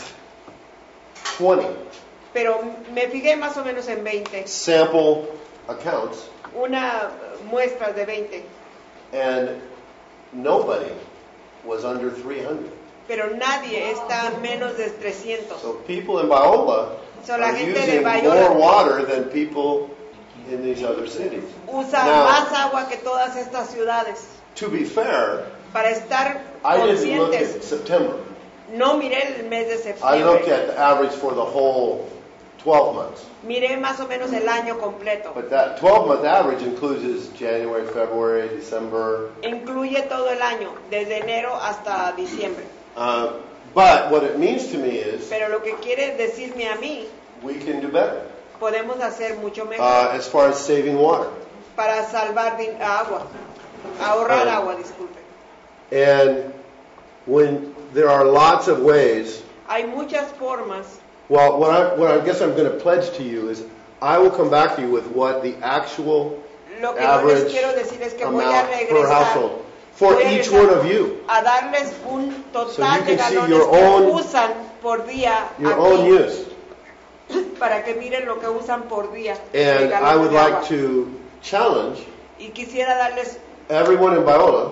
20 pero me fijé más o menos en 20, sample accounts, una muestra de 20, and nobody was under 300. pero nadie está menos de 300. So people in Viola So, la are gente de using Viola more water than people in these other cities. usa Now, más agua que todas estas ciudades. to be fair, Para estar I didn't look conscientes, at September. no miré el mes de I looked septiembre, at the average for the whole 12 months. miré más o menos el año completo. But that 12-month average includes January, February, December. Incluye todo el año, desde enero hasta diciembre. But what it means to me is Pero lo que quiere decirme a mí, we can do better podemos hacer mucho mejor as far as saving water. para salvar agua, ahorrar agua, disculpe. And when there are lots of ways, Hay muchas formas. well, what I guess I'm going to pledge to you is I will come back to you with what the actual Lo que no les average quiero decir es que voy a amount per regresar household for voy a each regresar one of you. a darles un So total you de can see galones your que own- usan por día Your aquí, own use. para que miren lo que usan por día de And I galones would de agua. like to challenge Y quisiera everyone in Viola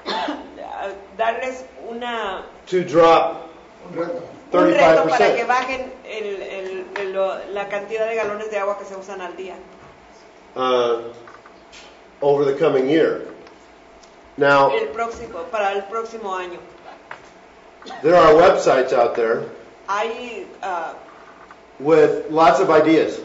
darles to drop un reto para que 35%. bajen la cantidad de galones de agua que se usan al día Over the coming year. Now, para el próximo año. there are websites out there Hay with lots of ideas.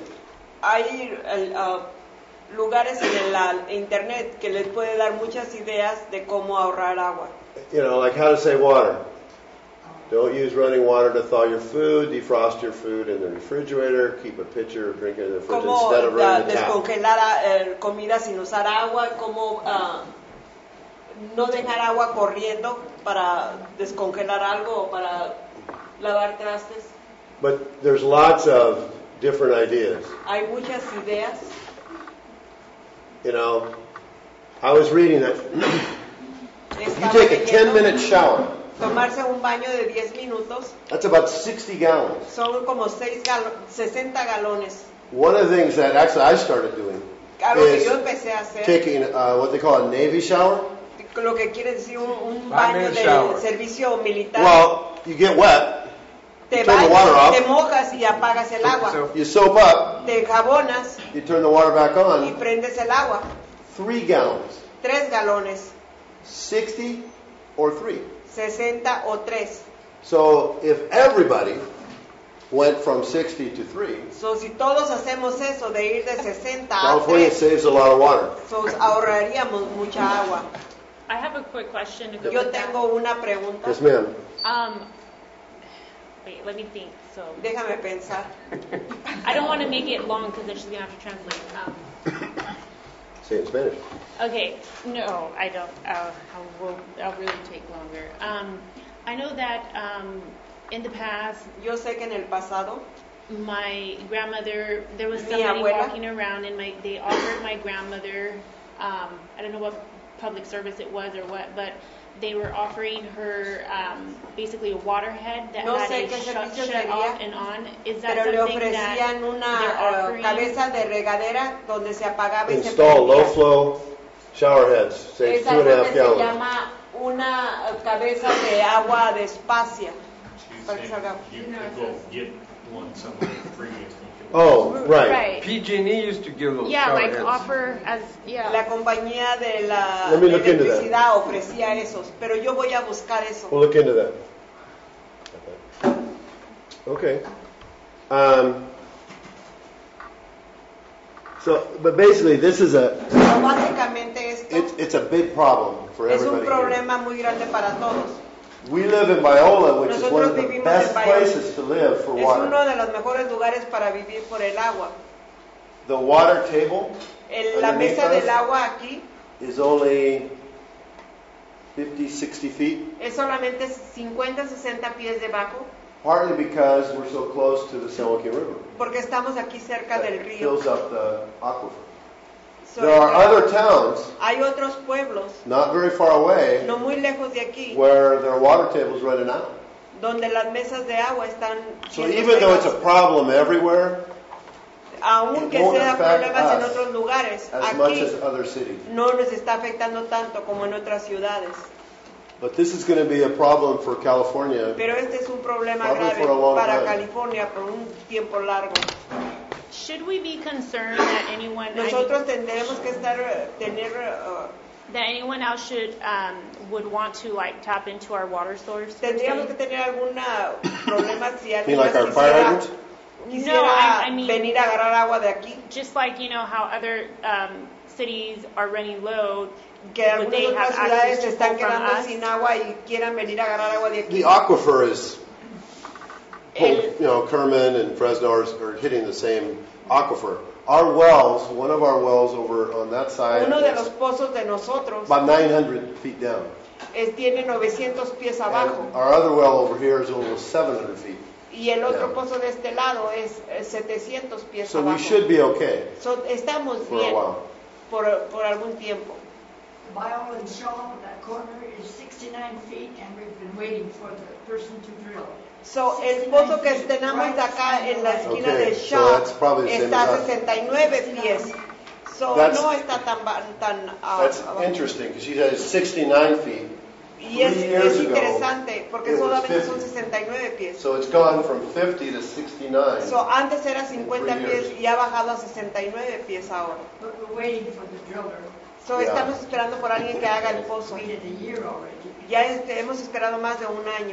Lugares en la internet que les puede dar muchas ideas de cómo ahorrar agua. You know, like how to save water. Don't use running water to thaw your food. Defrost your food in the refrigerator. Keep a pitcher of drink in the fridge Cómo instead of running the tap. descongelar comida sin usar agua, cómo no dejar agua corriendo para descongelar algo o para lavar trastes. But there's lots of different ideas. Hay muchas ideas. You know, I was reading that you Estaba take a leyendo, 10-minute shower. tomarse un baño de 10 minutos That's about 60 gallons. son como 60 galones. One of the things that actually I started doing Algo que is yo empecé a hacer, taking what they call a Navy shower. lo que quiere decir un Baño baño de de shower. servicio militar. Well, you get wet, Te turn the water bañas, off. te mojas y apagas el agua. you soap up, Te jabonas you turn the water back y on, prendes el agua. 3 gallons. 3 galones, 60 or 3. 60 o 3. So if everybody went from 60 to 3, So, si todos hacemos eso de ir de 60 a California 3, saves a lot of water. so, ahorraríamos mucha agua. I have a quick question to go Yo with that. tengo una pregunta. Yes, ma'am. Wait, let me think. So Déjame pensar. I don't want to make it long because then she's gonna have to translate. Say it in Spanish. Okay, no, I don't. I'll really take longer. I know that in the past, Yo sé que en el pasado, my grandmother, there was Mi somebody abuela. walking around, and they offered my grandmother, I don't know what public service it was or what, but they were offering her basically a water head that No had sé a qué servicio shut sería, off and on. Is that pero le something that ofrecían they're una offering? cabeza de regadera donde se apagaba y se Install low prendía. flow shower heads, saves Es algo 2.5 que se gallons. llama una cabeza de agua despacia. She's Para que saying salga. you could go get one somewhere free. Oh, right. Right. PG&E used to give those Yeah, shower like heads. offer as La compañía de la Let me look into that. electricidad ofrecía esos, pero yo voy a buscar eso. We'll look into that. Okay. But basically, this is Pero básicamente esto it's a big problem for es un everybody here. problema muy grande para todos. We live in Viola, which is one Nosotros of the vivimos best en Viola. places to live for Es water. uno de los mejores lugares para vivir por el agua. The water table La underneath mesa us del agua aquí is only 50, 60 feet, es solamente 50, 60 pies debajo, partly because we're so close to the San Joaquin River. porque estamos aquí cerca del That río. fills up the aquifer. So, There are other towns hay otros pueblos, not very far away no muy lejos de aquí, where their water table's running out. donde las mesas de agua están So siendo even though it's a secas. problem everywhere, Aunque it won't sea affect problemas en us otros lugares, as much aquí as other cities. no nos está afectando tanto como en otras ciudades. But this is going to be a problem for California. Pero este es un problema Probably grave for a long para time. California por un tiempo largo. Should we be concerned that anyone Nosotros tendremos que tener that anyone else would want to like tap into our water source? per tendríamos se? que tener algún problema si You alguien mean like más our fire quisiera, hydrants? No, I mean venir a agarrar agua de aquí. just like you know how other cities are running low. Que would algunas they have otras ciudades access se to están pull from quedando us? sin agua y quieran venir a agarrar agua de aquí. The aquifer is, Kerman and Fresno are hitting the same aquifer. Our wells, one of our wells over on that side, Uno de los is pozos de nosotros about 900 feet down. tiene 900 pies abajo And our other well over here is almost 700 feet. y el otro Yeah. pozo de este lado es 700 pies So we abajo. should be okay So, estamos for a bien while. por algún tiempo. Viola and Shaw, that corner is 69 feet, and we've been waiting for the person to drill. So, el pozo que tenemos de acá en la esquina Okay, de so Shaw that's probably the same está a as us. 69 pies. So, That's- no está tan That's abajo. interesting because she said it's 69 feet. Y es 3 years ago, interesante porque it was solamente son 50. 69 pies. So it's gone from 50 to 69. So, antes era 50 3 pies years. y ha bajado a 69 pies ahora. But we're waiting for the driller. So, Yeah. estamos esperando por alguien que haga el pozo. Waited a year already. Ya hemos esperado más de un año.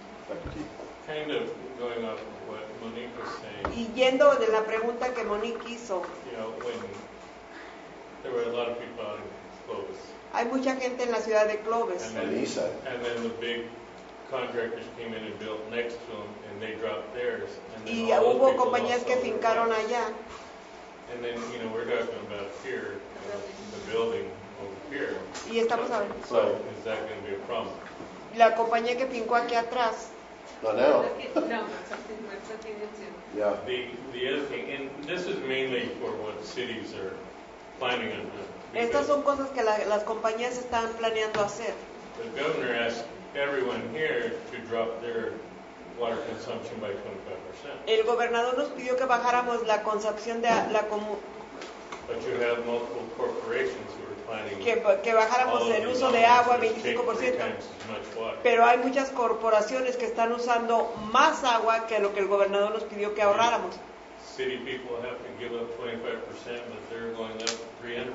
Kind of going off of what Monique was saying, Y yendo de la pregunta que Monique hizo, when there were a lot of people out in Clovis. hay mucha gente en la ciudad de Clovis. And On the east side. And then the big contractors came in and built next to them, and they dropped theirs. And then Y all those hubo people compañías lost que all their fincaron rights. allá. And then, we're talking about here, the building over here. Y estamos hablando. So is that going to be a problem? La compañía que fincó aquí atrás, Not now. No, something we're looking into. Yeah. The other thing, and this is mainly for what cities are planning on doing. estas because son cosas que las compañías están planeando hacer. The governor asked everyone here to drop their water consumption by 25%. El gobernador nos pidió que bajáramos la consumpción de But you have multiple corporations who are planning. que bajáramos all of el these uso de agua elements to take 3 25%. times as much water. Pero hay muchas corporaciones que están usando más agua que lo que el gobernador nos pidió que ahorráramos. City people have to give up 25%, but they're going up 300%.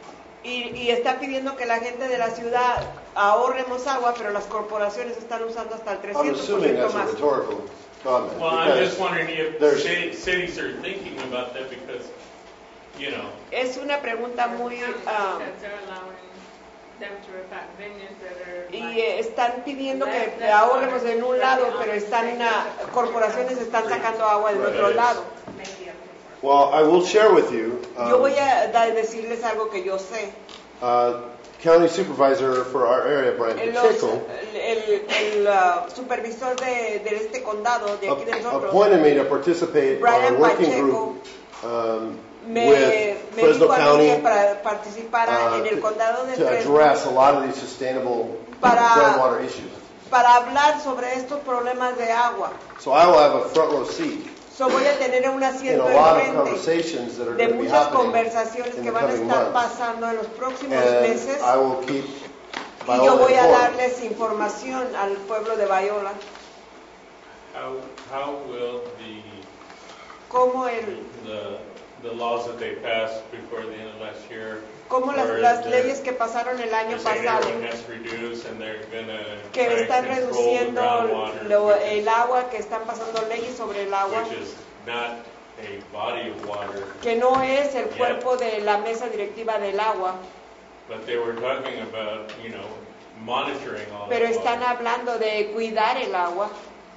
Y está pidiendo que la gente de la ciudad ahorremos agua, pero las corporaciones están usando hasta el I'm assuming 300% that's a más. rhetorical comment. Well, I'm because just wondering if there's- cities are thinking about that because, you know, Es una pregunta muy... Because they're allowing them to refine vineyards that are y están pidiendo que ahorremos en un lado, pero corporaciones están sacando agua del otro lado. Well, I will share with you. Yo voy a decirles algo que yo sé. County supervisor for our area, Brian Pacheco, El supervisor de este condado, de aquí de nosotros, appointed me to participate Brian on a working Pacheco, group me with Fresno dijo a mí County que participara en el condado de to Fresno address a lot of these sustainable groundwater issues. para hablar sobre estos problemas de agua. So I will have a front row seat So voy a tener un in asiento a lot of enfrente conversations that are de going to be muchas happening conversaciones in que the van a coming estar months. pasando en los próximos And meses. I will keep Y yo Viola voy a informed. darles información al pueblo de Bayola. how will Cómo the laws that they passed before the end of last year, cómo las leyes que pasaron el año they're saying pasado, everyone has to reduce and they're gonna que try están and control the reduciendo groundwater, el agua, que están pasando leyes sobre el agua, which is not a body of water, que no es el cuerpo de la mesa directiva del agua, but they were talking about, you know, monitoring all pero that están water. hablando de cuidar el agua.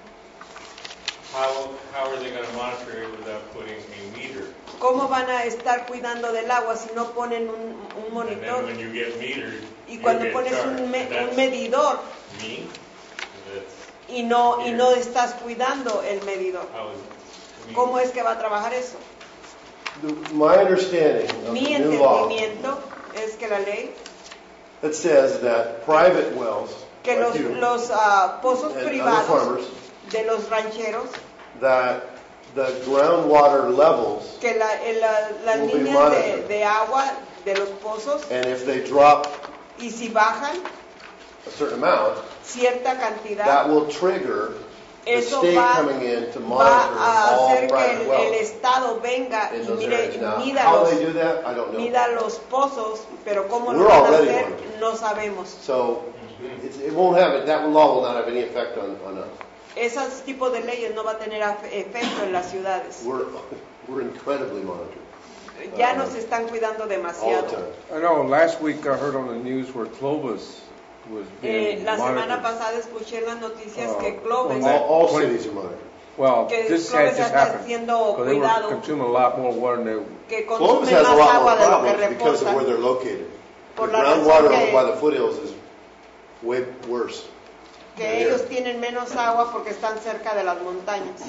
How are they gonna monitor it without putting a meter? ¿Cómo van a estar cuidando del agua si no ponen un And then monitor? when you get metered, Y you cuando get pones charged. un That's medidor me? That's y no estás cuidando el medidor, how is me. ¿cómo es que va a trabajar eso? My understanding of Mi the new law entendimiento es que la ley, that says that private wells, que like you, los pozos and other privados farmers, de los rancheros, that the groundwater levels, que las Will be líneas monitored. de agua de los pozos, and if they drop y si bajan a certain amount, cierta cantidad, that will trigger the eso state va coming in to a monitor all hacer que private el wells Estado venga in y those areas. Now, mida how they do that, I don't know. mida los pozos, pero cómo lo We're van a already hacer monitoring. no sabemos. So it won't have it. That law will not have any effect on us. Esos tipos de leyes no va a tener efecto en las ciudades. We're incredibly monitored Ya nos están cuidando all the demasiado. time. I know, last week I heard on the news where Clovis was being La semana monitored. pasada escuché en las noticias que on Clovis, that All 20 cities are monitored. Well, que this Clovis had just está happened. siendo Because they were cuidado, consuming a lot more water than they que Clovis consume has a más lot agua more de lo que problems because of where reposan. they're located. The Por la groundwater razón over by que- the foothills is way worse. Que ellos tienen menos agua porque están cerca de las montañas.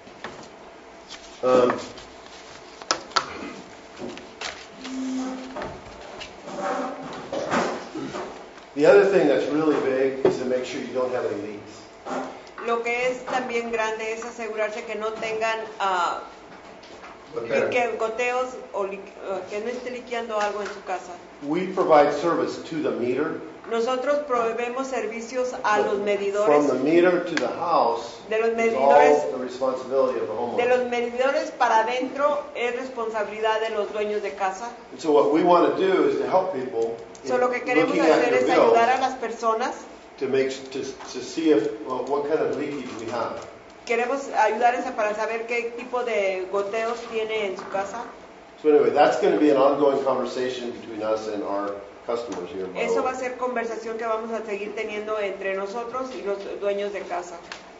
The other thing that's really big is to make sure you don't have any leaks. Lo que es también grande es asegurarse que no tengan goteos o que no esté liqueando algo en su casa. We provide service to the meter. Nosotros proveemos servicios a los From medidores, the meter to the house de los is medidores, all the responsibility of the de homeowner. los medidores para adentro es responsabilidad de los dueños de casa. And so what we want to do is to help people in So, lo que queremos looking at hacer your es bills ayudar a las personas. to see if what kind of leakage we have. Queremos ayudarles para saber qué tipo de goteos tiene en su casa. So anyway, that's going to be an ongoing conversation between us and our customers here in Eso va a Barola. ser conversación que vamos a seguir teniendo entre nosotros y los dueños de casa.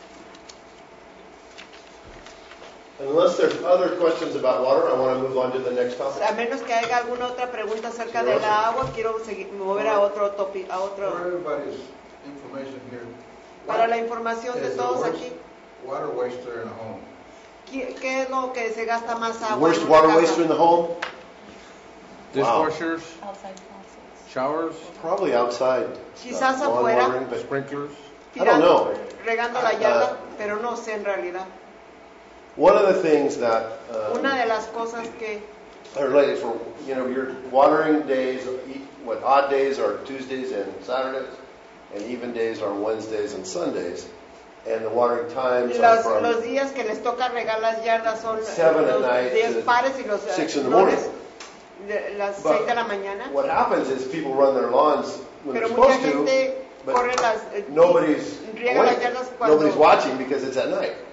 Unless there's other questions about water, I want to move on to the next topic. A menos que haya alguna otra pregunta acerca Sí, de Rosa. la agua, quiero mover a otro tópico, For everybody's information here, para la información de is the todos worst aquí. water waster in a home? ¿Qué es lo que se gasta más agua Worst en una water casa? waster in the home? Wow. dishwashers, Outside faucets. showers, Probably outside. Quizás Lawn afuera. watering, but sprinklers. I don't know. Regando la yarda, pero no sé en realidad. One of the things that Una de las cosas que are related for, your watering days, odd days are Tuesdays and Saturdays, and even days are Wednesdays and Sundays. And the watering times are los from días que les toca regar las yardas son 7 at los night días to pares y los 6 in the lunes morning. de las But 6 de la mañana. What happens is people run their lawns when they're Pero mucha supposed to, gente but corre nobody's riega las awake. yardas cuando Nobody's watching because it's at night.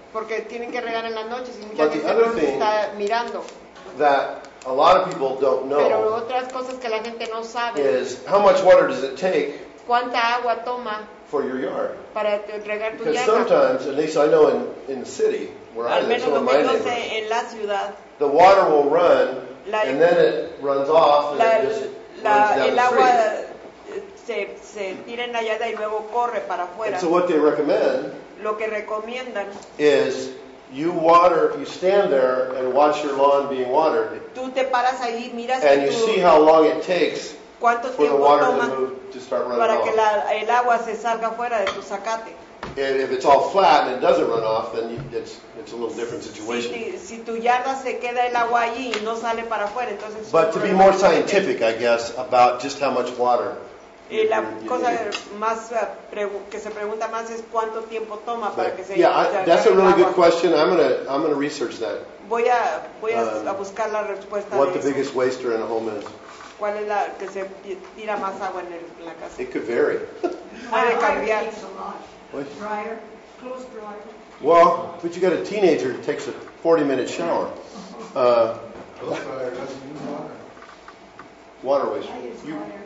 porque tienen que regar en las noches y mucha But the gente other no los thing- está mirando. that a lot of people don't Pero know otras cosas que la gente no sabe, is how much water does it take cuánta agua toma for your yard? para regar tu Because yarda. sometimes, at least I know in the city where I Al live, menos some lo of que my yo neighbors, sé en la ciudad, the water will run La- and then it runs off and it just runs down el the agua street. se tira en la yarda y luego corre para afuera. And so what they recommend Lo que recomiendan, is you stand there and watch your lawn being watered, tú te paras ahí, miras and que you tú- see how long it takes cuánto for the tiempo water toma to move to start running para que off. el agua se salga fuera de tu zacate. And if it's all flat and it doesn't run off, then it's a little different situation. Si tu yarda se queda el agua allí y no sale para afuera, entonces es un But to be problema more diferente. scientific, I guess, about just how much water La you cosa need. más que se pregunta más es cuánto tiempo toma para que But, se yeah, that's a agarre el really good agua. question. I'm gonna research that. Voy a Um, buscar la respuesta What de the eso. biggest waster in a home is. ¿Cuál es la que se tira más agua en la casa? It could vary. Puede cambiar. What? Dryer, clothes dryer. Well, but you got a teenager that takes a 40-minute shower. Those dryer doesn't use water. Water waster. I use You, dryer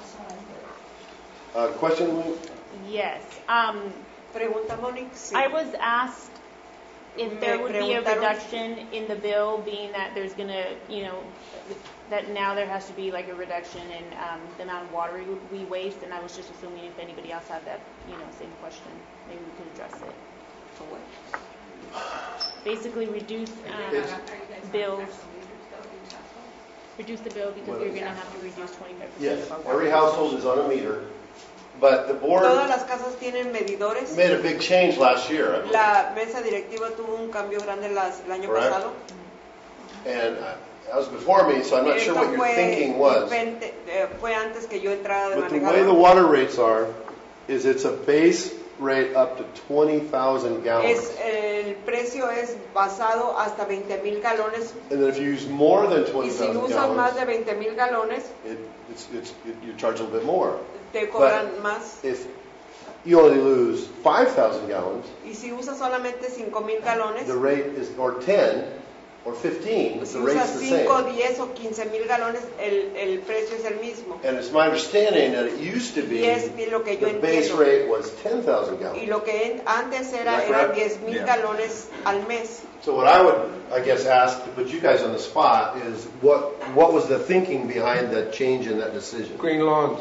outside. question, Lou? Yes. Pregunta, Monique. Sí. I was asked if Me there would be a preguntaron- reduction in the bill, being that there's gonna, that now there has to be like a reduction in the amount of water we waste, and I was just assuming if anybody else had that, same question, maybe we could address it. For what? Basically reduce bills. Reduce the bill because you're gonna have to reduce 25% Yes, of our water. every household is on a meter, but the board Todas las casas tienen medidores. made a big change last year, I believe. La mesa directiva tuvo un cambio grande el año Correct. pasado. And that was before me, so I'm not sure what your thinking was. Fue antes que yo entrara de But the way the manejador. water rates are, is it's a base rate up to 20,000 gallons. El precio es basado hasta 20,000 galones. And then if you use more than Y si 20,000 usas más gallons, de 20,000 galones, you charge a little bit more. te cobran más. If you only lose 5,000 gallons, Y si usas solamente 5,000 galones, the rate is, or 10, or 15, si the rate's usas the 5, same. 10 o 15,000 galones, el precio es el mismo. And it's my understanding that it used to be, Y es lo que yo the base entiendo. rate was 10,000 Y gallons. lo que antes Is that eran correct? 10,000 Yeah. galones al mes. So what I would, I guess, ask to put you guys on the spot is what was the thinking behind that change in that decision? Green lawns.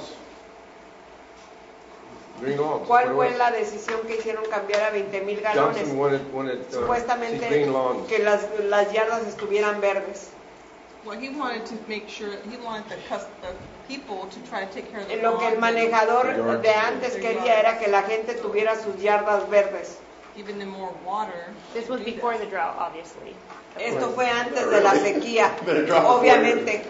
Green lawns. ¿Cuál What fue it was. la decisión que hicieron cambiar a 20,000 galones? Johnson wanted Supuestamente green lawns. que las yardas estuvieran verdes. Well, he wanted to make sure, he wanted the people to try to take care of the Lo que el lawn, manejador de antes quería era que la gente tuviera sus yardas verdes. giving them more water. This was before the drought, obviously. Esto fue antes de la sequía, Better drop it obviamente.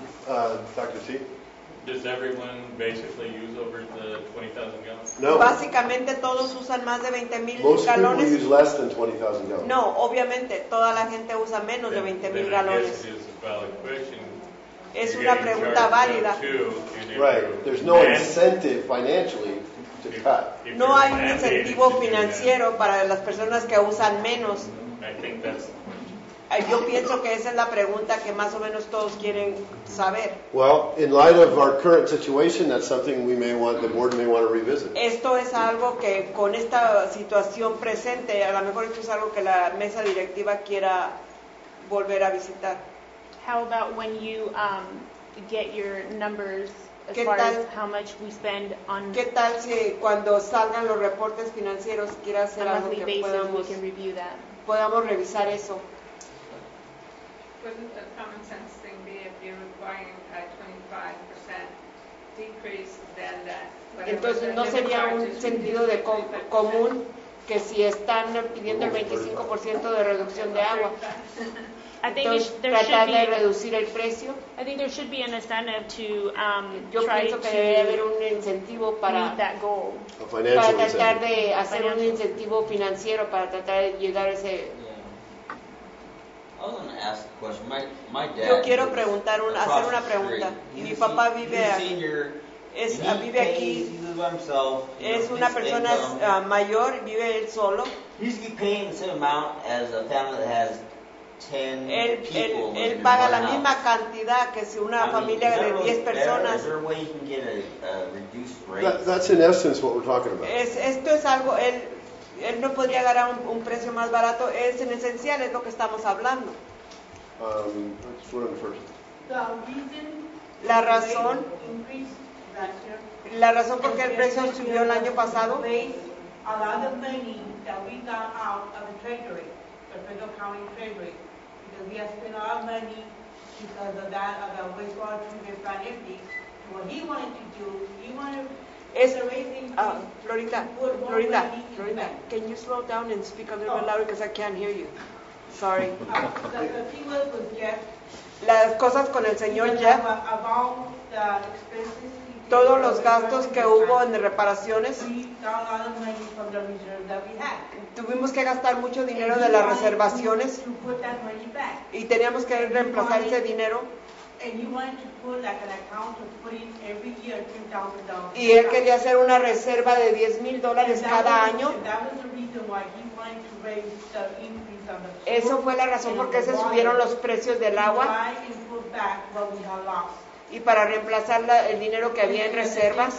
Dr. T? Does everyone basically use over the 20,000 gallons? No. Básicamente todos usan más de 20,000 Most people galones. use less than 20,000 gallons. No, obviamente toda la gente usa menos de 20,000 Then I galones. guess it is a valid question. Es You're una getting pregunta charged válida. up to, and if Right, you're there's no man- incentive financially to cut. if No you're hay un mandated incentivo to do that, financiero para las personas que usan menos. I think that's the question. Yo pienso que esa es la pregunta que más o menos todos quieren saber. Well, in light of our current situation, that's something the board may want to revisit. Esto es algo que con esta situación presente, a lo mejor esto es algo que la mesa directiva quiera volver a visitar. How about when you get your numbers as ¿Qué far tal? as how much we spend on ¿Qué tal si cuando salgan los reportes financieros quiera a hacer algo monthly que basis, we can review that? podamos revisar eso? Wouldn't the common sense thing be if you're requiring a 25% decrease, then that? whatever Entonces the no living sería un charges sentido reduce de to 25%. común que si están pidiendo el 25% de reducción de agua, I think entonces there should tratar de be. reducir el precio. I think there should be an incentive to Yo try pienso que debe haber to un incentivo para meet that goal. A financial para tratar incentive. de hacer un Financial. incentivo financiero para tratar de llegar a ese. Yeah. I was gonna ask a question. My dad. Yo quiero lives preguntar across hacer una the pregunta. street. Mi He's a papá he's vive a aquí. senior, He vive pays, aquí, he lives by himself. you know, es una fixed persona income. mayor, vive él solo. He should be paying the same amount as a family that has 10 Él people living in paga one la house. misma cantidad que si una I mean, familia is that de really 10 fair? personas. Is there a way you can get a reduced rate? That's in essence what we're talking about. Esto es algo, él no podría ganar un precio más barato, es en esencial, es lo que estamos hablando. Let's run first. La razón, por qué el precio subió el año pasado a lot of money that we got out of the treasury, the federal county treasury, because we have spent a lot of money because of that, of the wastewater treatment plant empty. So what he wanted to do, he wanted es, to raise the Florinda, can you slow down and speak a little bit louder because I can't hear you? Sorry. The thing was Jeff. Las cosas con el señor Jeff, About the expenses. todos los gastos que hubo en reparaciones, tuvimos que gastar mucho dinero de las reservaciones y teníamos que reemplazar ese dinero. Y él quería hacer una reserva de $10,000 cada año. Eso fue la razón por qué se subieron los precios del agua y para reemplazar el dinero que había en reservas.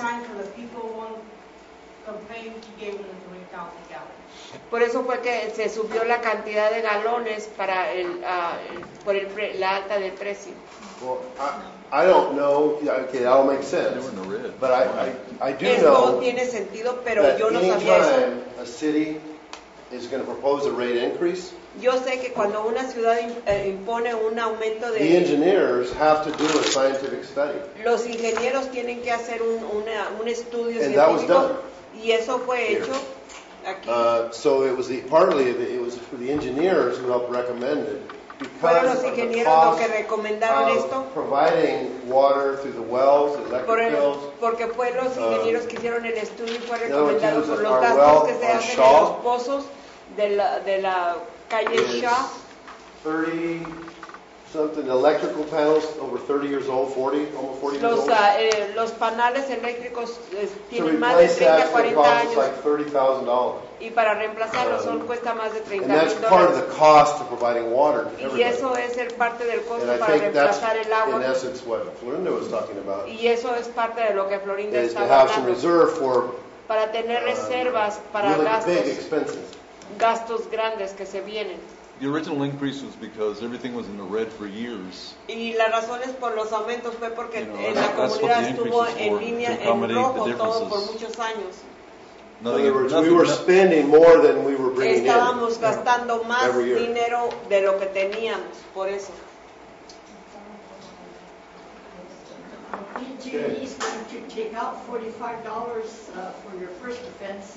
Por eso fue que se subió la cantidad de galones para por la alta del precio. Well, I don't know. Okay, that'll make sense. But I do Esto know tiene sentido, pero that yo no sabía eso. anytime a city is going to propose a rate increase, Yo sé que cuando una ciudad impone un aumento the de... engineers have to do a scientific study. Los ingenieros tienen que hacer un estudio And that was científico done. y eso fue Here. hecho aquí. So it was it was for the engineers who helped recommend it Fueron because los of the ingenieros los cost que recomendaron esto. of providing water through the wells, the electric bills. Porque fue los ingenieros que hicieron el estudio y fue in other words, recomendado por los our gastos well que se on hacen en Shaw los pozos de la calle is Shaw. 30 something electrical panels over 30 years old, 40, almost 40 years old. Los paneles eléctricos To tienen más de replace 30 that's going to 40 cost us años like $30,000. y para reemplazarlos cuesta más de And that's part of $30,000. the cost of providing water to Y everybody. eso es el parte del costo And I para think that's reemplazar el in agua. essence what Florinda was talking about, Y eso es parte de lo que Florinda is to estaba have some hablando. reserve for Para tener reservas para really big gastos, gastos grandes que se vienen. The original increase was because everything was in the red for years. Y las razones por los aumentos fue porque en la that's what comunidad the estuvo increase is en for, línea to en accommodate the rojo todo por differences. muchos años. In other words, we were spending more than we were bringing in. Estábamos gastando más every year. dinero de lo que teníamos, por eso. PG&E is going to take out $45 for your first offense.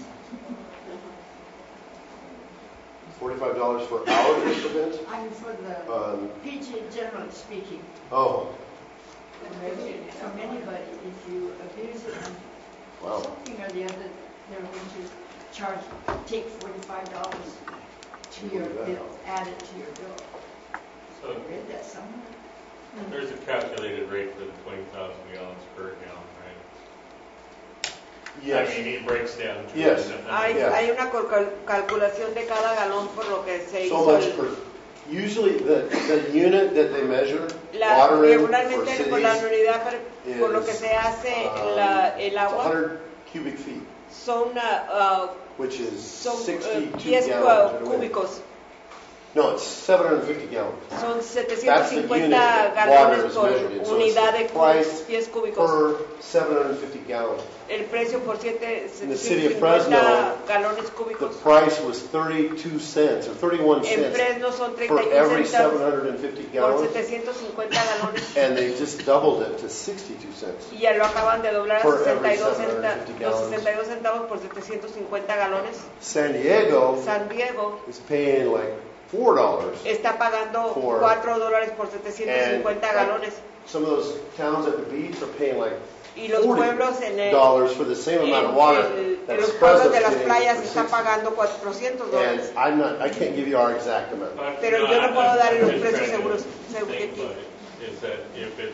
$45 for our first offense? I mean, for the PG, generally speaking. Oh, From anybody, if you abuse it and wow. something or the other, they're going to take $45 to your bill, add it to your bill. So I read that somewhere. there's a calculated rate for the 20,000 gallons per gallon, right? Yes. I mean, it breaks down. to Yes. Hay una calculación de cada galón por lo que se So hizo. much per, usually the unit that they measure La, water in for regularmente por la cities unidad por lo que se hace el it's agua 100 cubic feet, son which is son 62 pies gallons. in a way. cúbicos. No, it's 750 gallons. Son That's the 750 unit that water galones is por measured in. So unidad it's de the price pies cúbicos. per 750 gallons. El precio por In the city of 750 Fresno, galones the cúbicos. price was 32 cents or 31 En cents Fresno son for 31 every centavos 750 por gallons, 750 galones. and they just doubled it to 62 cents. Y ya lo acaban de doblar a For every 62 750 los gallons. 62 centavos por 750 galones. San Diego San Diego is paying like $4. está pagando For- $4 por 750 And, galones. Some of those towns at the beach are paying like Y los pueblos en $40 for the same amount of water that los Fresno's pueblos de las getting playas for están 60. pagando $400. And I can't give you our exact amount. Pero yo no puedo dar los I'm just precios trying to seguros. think about it, is that if it's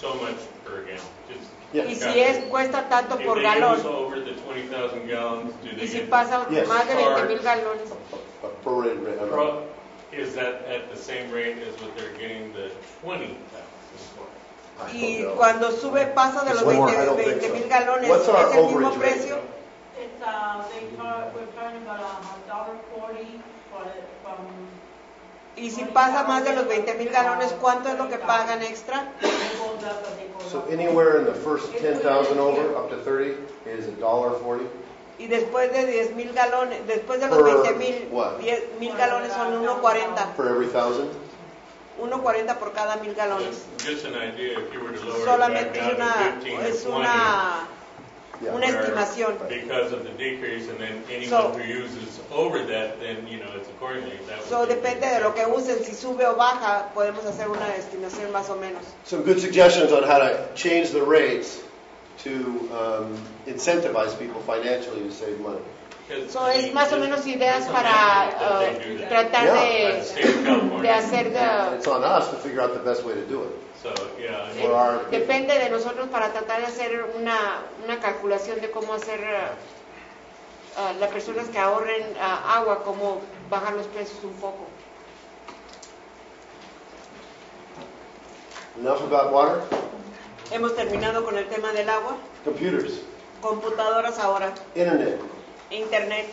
so much per gallon. Yeah. Y si es, cuesta tanto por If galón. they use over the 20,000 gallons, do they Y si get pasa Yes. más de 20,000 galones. Prorated rate. Is that at the same rate as what they're getting the 20,000 for? Y cuando sube, pasa de los It's more. I 20 don't think 20,000 so. galones, What's our ¿es el mismo overage rate? precio? It's, we're talking about $1.40 from. Y si pasa más de los 20,000 galones, ¿cuánto es lo que pagan extra? So anywhere in the first 10,000 over, up to 30, is $1.40. Y después de 10,000 galones, después de los Per 20,000, what? 10,000 galones son 1.40. For every 1,000? 1.40 por cada 1,000 galones. Just an idea, if you were to lower it back Solamente down to 15 or 20. Yeah. Una where estimación. Because of the decrease, and then anyone So- who uses over that, then, it's accordingly. That So would be- depende de lo que usen, si sube o baja, podemos hacer una estimación más o menos. Some good suggestions on how to change the rates to incentivize people financially to save money. So es más o menos ideas para tratar de hacer It's on us to figure out the best way to do it. So, yeah. For our depende de nosotros para tratar de hacer una calculación de cómo hacer las personas que ahorren agua, cómo bajar los precios un poco. Enough about water? Hemos terminado con el tema del agua, Computers, computadoras ahora, internet. internet.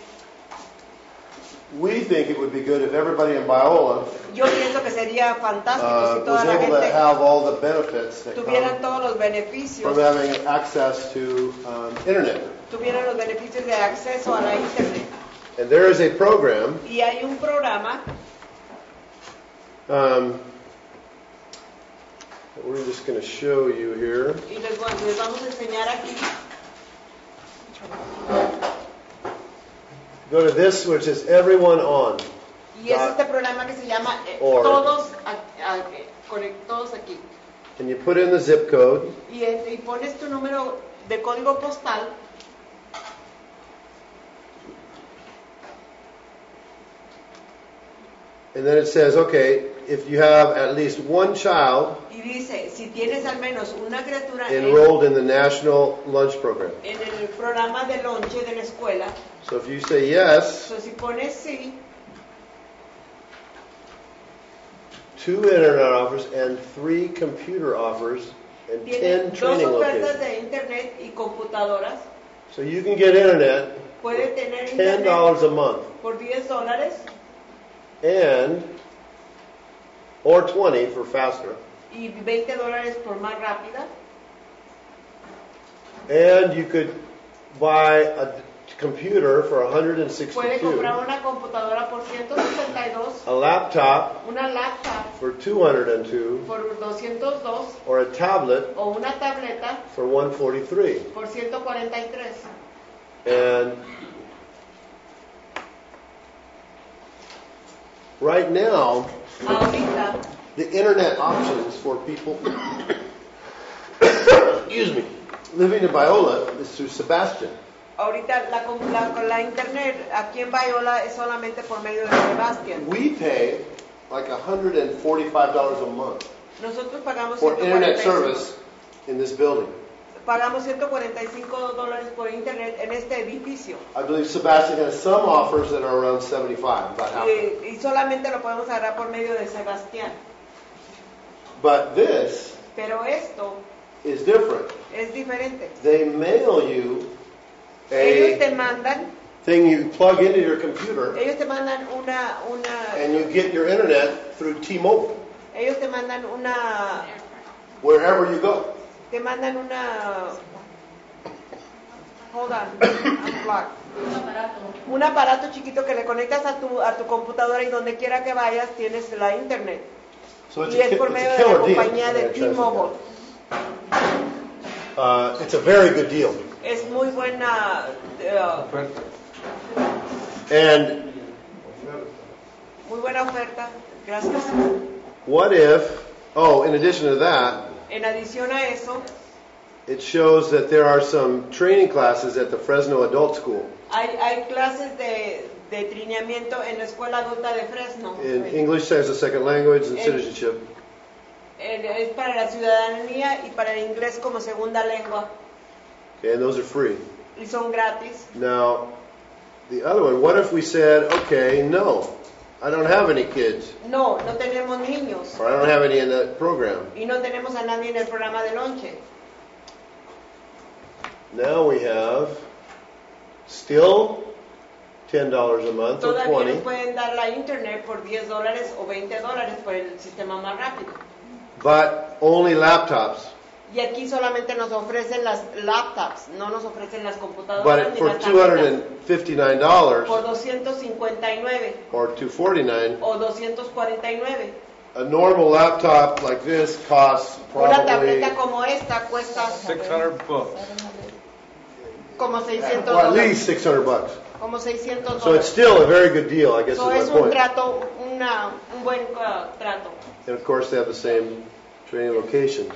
We think it would be good if everybody in Biola Yo pienso que sería fantástico si was toda la able to gente have all the benefits that tuvieran come todos los beneficios, from having access to internet. tuvieran los beneficios de acceso a la internet. And there is a program Y hay un programa that we're just going to show you here. y les vamos a enseñar aquí. Go to this, which is everyone on. Y es este programa que se llama Org. Todos Conectados aquí. And you put in the zip code. Y pones tu número de código postal. And then it says, okay, if you have at least one child Y dice, si tienes al menos una criatura enrolled in the National Lunch Program. en el programa de lonche de la escuela, So if you say yes, so si pones sí, 2 internet offers and 3 computer offers and 10 tiene dos training ofertas locations. de internet y computadoras. So you can get internet Puede tener $10 internet a month por $10 and or 20 for faster. y $20 por más rápida. And you could buy a computer for Puede 162, comprar una computadora por 162, a laptop una laptop for 202, por 202 or a tablet o una tableta for 143. por 143. And right now, Ahorita, the internet options for people, excuse me, living in Biola is through Sebastian. ahorita la internet aquí en Biola es solamente por medio de Sebastian. We pay like $145 a month Nosotros pagamos for internet 145. service in this building. Pagamos $145 por internet en este edificio. I believe Sebastian has some offers that are around 75, about half. Y solamente lo podemos agarrar por medio de Sebastián. But this Pero esto is different. es diferente. They mail you Ellos te a mandan, thing you plug into your computer, ellos te mandan and you get your internet through T-Mobile, ellos te mandan wherever you go. te mandan hold on, I'm blocked. Un aparato chiquito que le conectas a tu computadora y donde quiera que vayas tienes la internet. So it's Y es a, por it's medio a de la killer deal. compañía de T-Mobile. It's a very good deal. Es muy buena And muy buena oferta. Gracias. what if, in addition to that, En adición a eso, it shows that there are some training classes at the Fresno Adult School hay clases de trineamiento en la escuela adulta de Fresno. in English as a second language and En- citizenship. Es para la ciudadanía y para el inglés como segunda lengua. Okay, and those are free. Y son gratis. Now, the other one, what if we said, okay, no, I don't have any kids, No, no tenemos niños. or I don't have any in that program. Y no tenemos a nadie en el programa de lonche. Now we have still $10 a month or Todavía nos 20, pueden dar la internet por $10 o $20 por el sistema más rápido. but only laptops. Y aquí solamente nos ofrecen las laptops, no nos ofrecen las computadoras But ni for las tabletas. $259 Por 259 or $249, o 249. a normal laptop like this costs Una probably, tableta como esta cuesta $600. como 600 well, at dólares. least $600. Como 600 So it's dólares. still a very good deal, I guess So is es my un point. trato, un buen trato. And of course, they have the same training locations.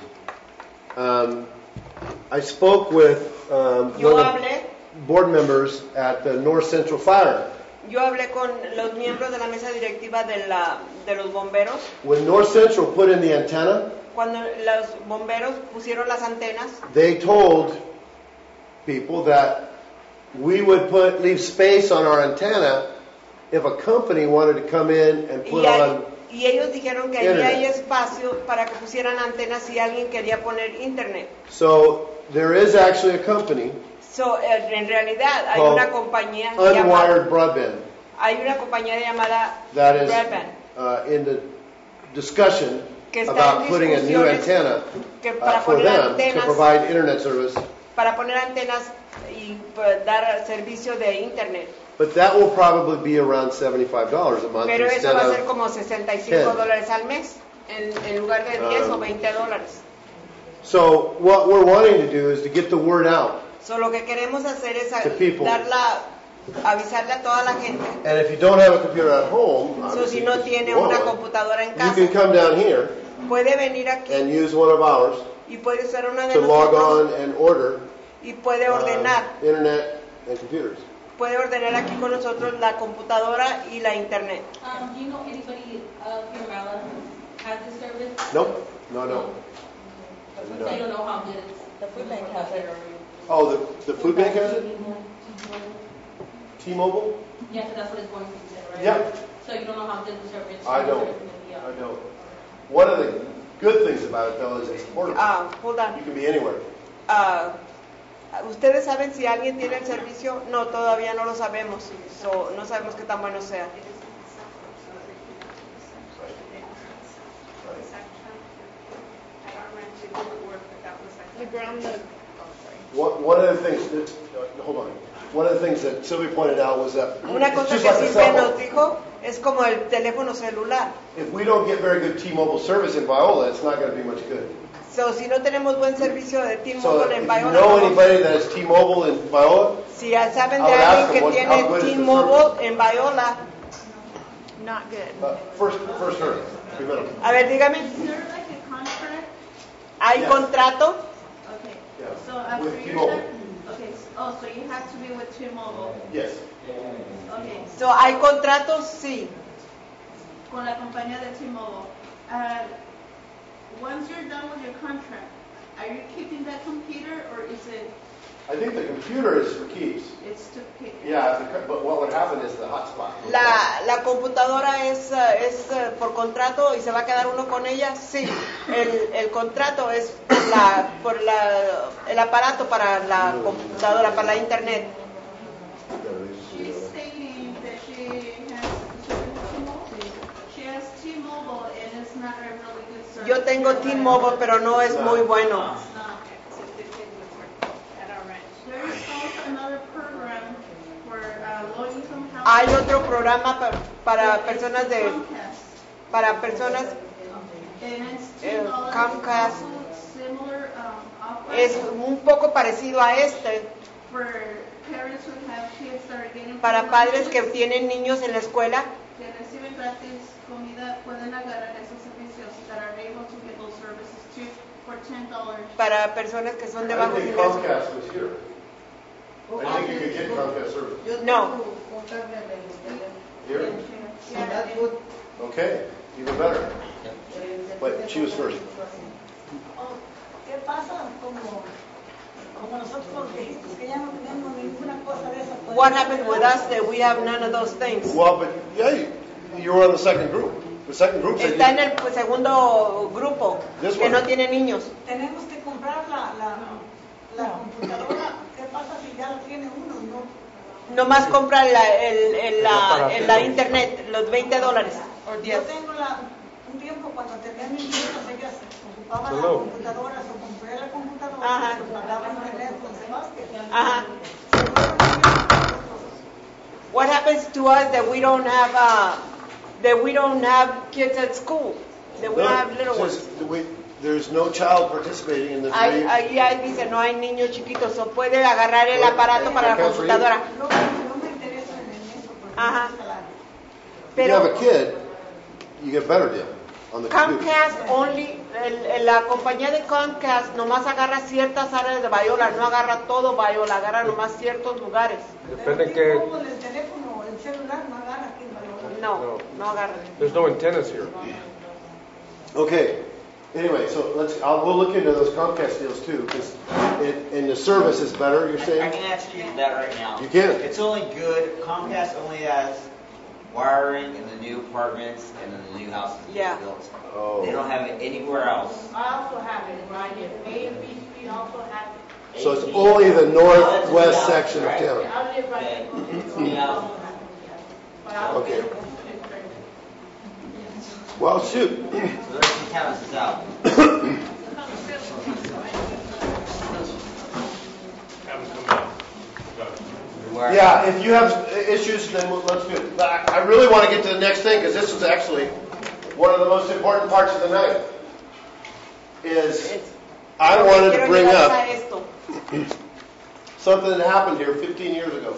I spoke with Yo one of hablé, the board members at the North Central Fire. yo hablé con los miembros de la mesa directiva de los bomberos. When North Central put in the antenna, Cuando los bomberos pusieron las antenas, they told people that we would leave space on our antenna if a company wanted to come in and put on. y ellos dijeron que ahí Internet. hay espacio para que pusieran antenas si alguien quería poner internet. So there is actually a company So, en realidad hay called una compañía llamada, Unwired Broadband hay una compañía llamada that is Broadband in the discussion que está about en putting a new discusiones antenna que para for poner them to antenas provide internet service. para poner antenas y dar servicio de internet. But that will probably be around $75 a month Pero eso instead va a ser of. como 65 10. dólares al mes en lugar de 10 o 20 dólares. So what we're wanting to do is to get the word out. So, lo que queremos hacer es To people. avisarle a toda la gente. And if you don't have a computer at home, So, obviously, si no because tiene you want una one, computadora en you casa, can come down here puede venir aquí and use one of ours y puede usar una de to log nosotros on and order y puede ordenar. internet and computers. Puede ordenar aquí con nosotros la computadora y la internet. Do you know anybody of your Mala has this service? Nope, no. So you don't know how good it's. The food bank has it. Oh, the food bank has it? T-Mobile? Yeah, so that's what it's going to be, right? Yeah. So you don't know how good the service. I don't. I don't. One of the good things about it, though, is it's portable. Hold on. You can be anywhere. ¿Ustedes saben si alguien tiene el servicio? No, todavía no lo sabemos. So, no sabemos qué tan bueno sea. One of the things that, hold on. One of the things that Sylvia pointed out was that Una it's cosa just que like a Silvia cell nos phone. dijo es como el teléfono celular. If we don't get very good T-Mobile service in Viola, it's not going to be much good. So, si no tenemos buen servicio de So T-Mobile if en you Viola, know no. anybody that has T-Mobile in Viola, Si saben I de would ask alguien them que what- tiene how good is the T-Mobile en Viola, Not good. first her, primero. a ver, dígame, Is there like a contract? ¿hay Yes. contrato? Okay. Yeah. So after With you're T-Mobile. done, okay, so you have to be with T-Mobile. Yes. Okay. So, ¿hay contratos? Sí. Con la compañía de T-Mobile. Once you're done with your contract, are you keeping that computer or is it, I think the computer is for keeps. it's to keep? Yeah, but what would happen is the hotspot. La computadora es por contrato y se va a quedar uno con ella. Sí, el contrato es por el aparato para la computadora, para la internet. She's stating that she has T-Mobile and it's not a really good service. Yo tengo T-Mobile, pero no es muy bueno. There is also another program for low-income households. Hay otro programa para personas para personas And it's $2 Comcast. similar offer es un poco parecido a este for parents who have kids that are getting para padres que tienen niños en la escuela que reciben gratis comida pueden agarrar esos servicios that are able to get those services too for $10. para personas que son de I bajos think ingresos. Comcast was here. I think you could get Comcast service. No. Here? Yeah. Okay, even better. Wait, she was first. Oh, ¿qué pasa como nosotros los viejitos que ya no tenemos ninguna cosa de esa? What happened with us that we have none of those things? Well, but yeah, you were on the second group. The second group said Está en el segundo grupo This que one. no tiene niños. Tenemos que comprar la computadora. ¿Qué pasa si ya la tiene uno? No. Nomás compra la internet, los $20 o 10. Yo tengo un tiempo cuando tenía mis nietos, ellas ocupaban las Hello. computadoras o compré la computadora Ajá. y los mandaba a internet con Sebastián. Ajá. What happens to us that we don't have kids at school? That we don't have little ones? There's no child participating in the debate. Ahí dice, no hay niños chiquitos, o puede agarrar el aparato para la computadora. No me interesa en eso, porque Ajá. If you have a kid, you get a better deal on the computer. Comcast only, la compañía de Comcast nomás agarra ciertas áreas de Biola, no agarra todo Biola, agarra nomás ciertos lugares. Depende que. como el teléfono, el celular no agarra aquí en Valladolid. No agarra. There's no antennas here. Okay. Anyway, so we'll look into those Comcast deals too, because and the service is better. You're I saying? can answer you that right now. You can. It's only good, Comcast only has wiring in the new apartments and in the new houses Yeah. built. Oh. They don't have it anywhere else. I also have it, right, A and B Street also have it. So it's only the northwest section of town. I live right Okay. Yeah. Okay. Well, shoot. So there's some counts out. Have them come out. Yeah, if you have issues, then let's do it. But I really want to get to the next thing, because this is actually one of the most important parts of the night. Is I wanted to bring up something that happened here 15 years ago.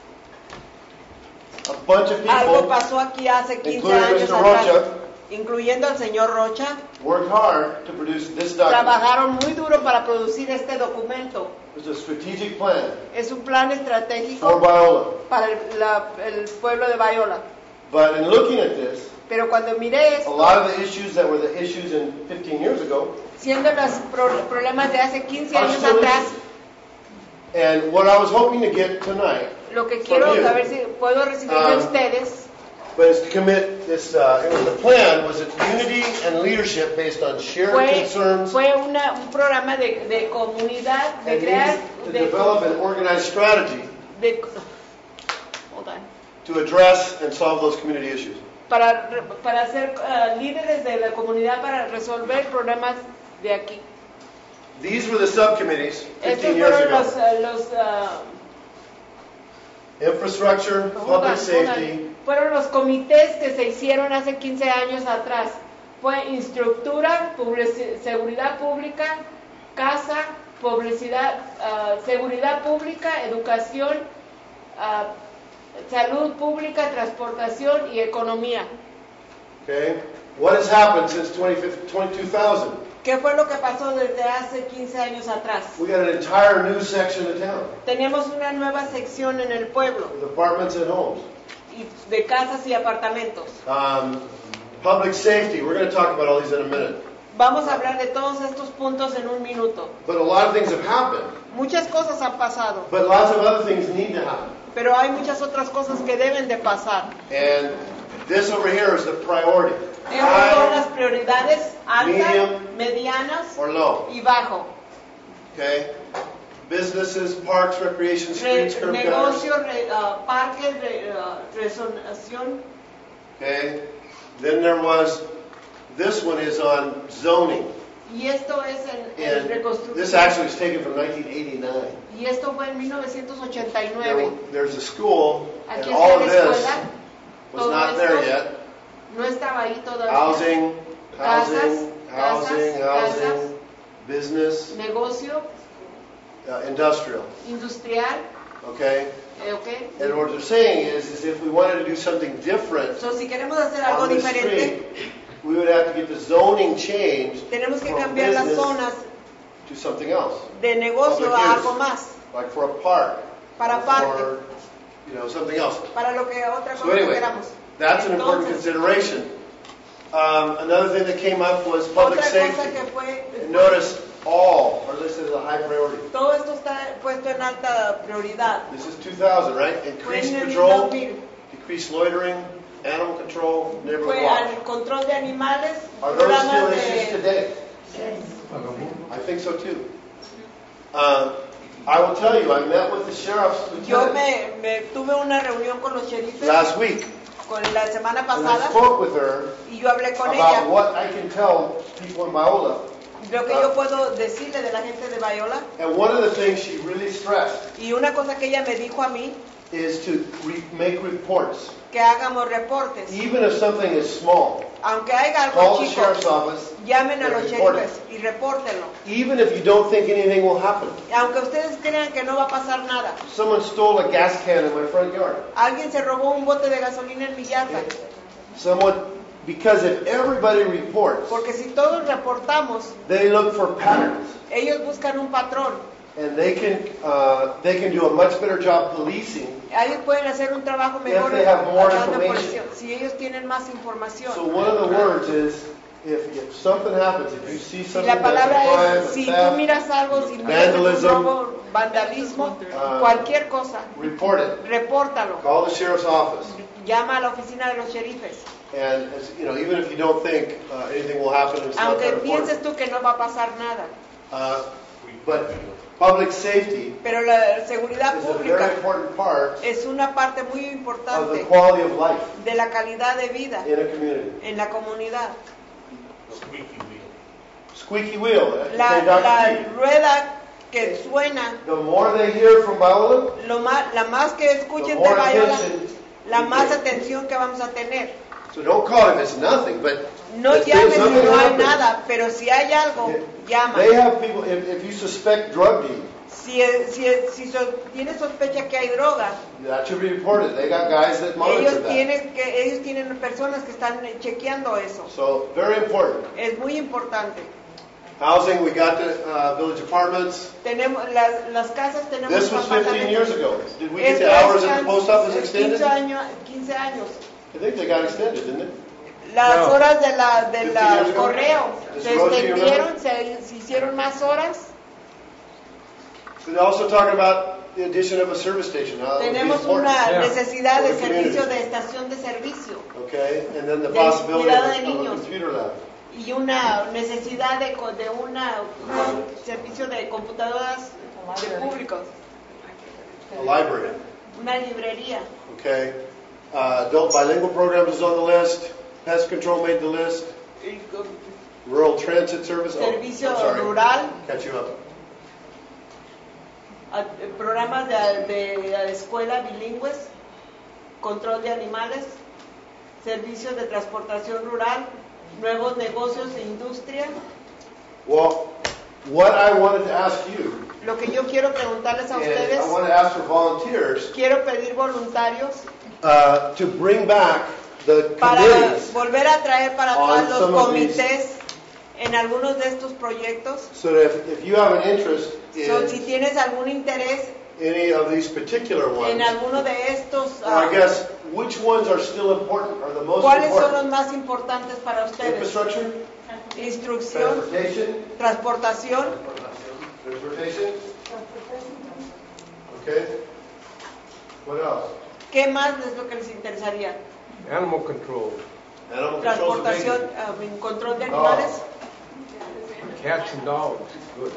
A bunch of Algo people, pasó aquí hace 15 including años Mr. atrás, Rocha, incluyendo al señor Rocha, worked hard to produce this document. trabajaron muy duro para producir este documento. It was a strategic plan Es un plan for estratégico Biola. para el pueblo de Biola. But in looking at this, Pero cuando miré a esto, lot of the issues that were the issues in 15 years ago, siendo los problemas de hace 15 are años still atrás, issues. And what I was hoping to get tonight, lo que quiero from you, saber si puedo recibir de ustedes, but is to commit this, the plan was it unity and leadership based on shared concerns fue un programa de comunidad, de and crear, needs to develop an organized strategy hold on, to address and solve those community issues. para ser líderes de la comunidad para resolver problemas de aquí. These were the subcommittees 15 Estos years fueron ago. Infrastructure, public safety, fueron los comités que se hicieron hace 15 años atrás. Fue infraestructura, seguridad pública, casa, publicidad, seguridad pública, educación, salud pública, transportación y economía. okay? What has happened since 2000? ¿Qué fue lo que pasó desde hace 15 años atrás? We got an entire new section of town, Teníamos una nueva sección en el pueblo, with apartments and homes. de casas y apartamentos. Public safety, we're going to talk about all these in a minute. Vamos a hablar de todos estos puntos en un minuto. But a lot of things have happened, Muchas cosas han pasado, but lots of other things need to happen. pero hay muchas otras cosas que deben de pasar. And this over here is the priority, Estas son las prioridades altas, medium, medianas or low, y bajo. okay? Businesses, parks, recreation, streets, curb gutters, Negocio, parques, resonación. okay? Then there was, this one is on zoning. Y esto es en And reconstrucción. this actually was taken from 1989. Y esto fue en 1989. There's a school, and Aquí all está of la this escuela. was Todo not esto there yet. no estaba ahí todavía. Housing, Casas, housing, business, negocio, industrial, industrial, okay? ¿ok? And what they're saying is if we wanted to do something different So, si queremos hacer algo on this diferente, street, we would have to get the zoning changed tenemos que from cambiar las business zonas to something else, de negocio Public a use. algo más, like for a park, para parque, or, something else. para lo que otra So cosa que anyway, queramos. that's an important Entonces, consideration. Another thing that came up was public Otra cosa safety. que fue, Notice all are listed as a high priority. todo esto está puesto en alta prioridad. This is 2000, right? Fue Increased en el patrol, 2000. decreased loitering, animal control, neighborhood Fue watch. al control de animales, Are those still programas issues de... today? I think so too. I will tell you, I met with the sheriff's Yo lieutenant me tuve una reunión con los sheriffes last week, con la semana and I pasada spoke with her y yo hablé con about ella what I can tell people in Biola. lo que yo puedo decirle de la gente de Bayola. And one of the things she really stressed Y una cosa que ella me dijo a mí, is to make reports, que hagamos reportes. even if something is small. Aunque haya Call algo the chico, sheriff's office, llamen a and los report it. sheriffes y repórtenlo. Even if you don't think anything will happen. Aunque ustedes crean que no va a pasar nada. Someone stole a gas can in my front yard. Alguien se robó un bote de gasolina en mi yarda. Because if everybody reports, Porque si todos reportamos, they look for patterns, ellos buscan un patrón. and they can do a much better job policing. Ellos pueden hacer un trabajo mejor they have more hablando information. por si ellos tienen más información. So one of the words is, if something happens, if you see Si something la that's a palabra crime, es, a si tú theft, miras algo, si miras un vandalism, robo, vandalismo, cualquier cosa, report it. repórtalo. Call the sheriff's office. Llama a la oficina de los sheriffes. And even if you don't think anything will happen, it's not Aunque that important. pienses tú que no va a pasar nada. But public safety Pero la seguridad is a very pública important part es una parte muy of the importante quality of life de la calidad de vida in a community. en la comunidad. Squeaky wheel. La, Okay, Dr. la T. rueda que suena, The more they hear from Biola, la más que escuchen the de more Bayola, attention. la más atención que vamos a tener. So don't call it, it's nothing, but No if llamen si something no hay happens, nada, pero si hay algo, llama. they have people, if you suspect drug dealing, Si tienes sospecha que hay droga, that should be reported. They got guys that monitor that. ellos tienen personas que están chequeando eso. So very important. Es muy importante. Housing, we got the village apartments. Tenemos las casas, tenemos This was 15 apartamentos. years ago. Did we get Esto the es hours at the post office 15 extended? años. I think they got extended, didn't it? Las No. horas de 15 years ago? correo Does se Rosie extendieron, se hicieron más horas. We're also talking about the addition of a service station. How that would be Tenemos important. una necesidad de For the community. servicio de estación de servicio Okay, and then the Del possibility of cuidado de a niños. computer lab. y una necesidad de servicio de computadoras de públicos, A library. una librería. Okay. Adult bilingual programs is on the list. Pest control made the list. Rural transit service. Servicio I'm sorry. rural, Catch you up. programas de escuela bilingües, control de animales, servicios de transportación rural, nuevos negocios e industria. Well, what I wanted to ask you, Lo que yo quiero preguntarles a and ustedes, I want to ask for volunteers quiero pedir voluntarios to bring back the para committees volver a traer para on atrás los some of these- comités en algunos de estos proyectos. so that if you have an interest So, si in tienes algún interés any of these particular ones, en alguno de estos, or I guess which ones are still important, are the most ¿cuáles son los important? más importantes para ustedes? Infrastructure, Instrucción, transportation, transportación. Okay. What else? ¿Qué más es lo que les interesaría? Animal control, Animal control's a big Transportación, one. control de animales. cats and dogs. Good.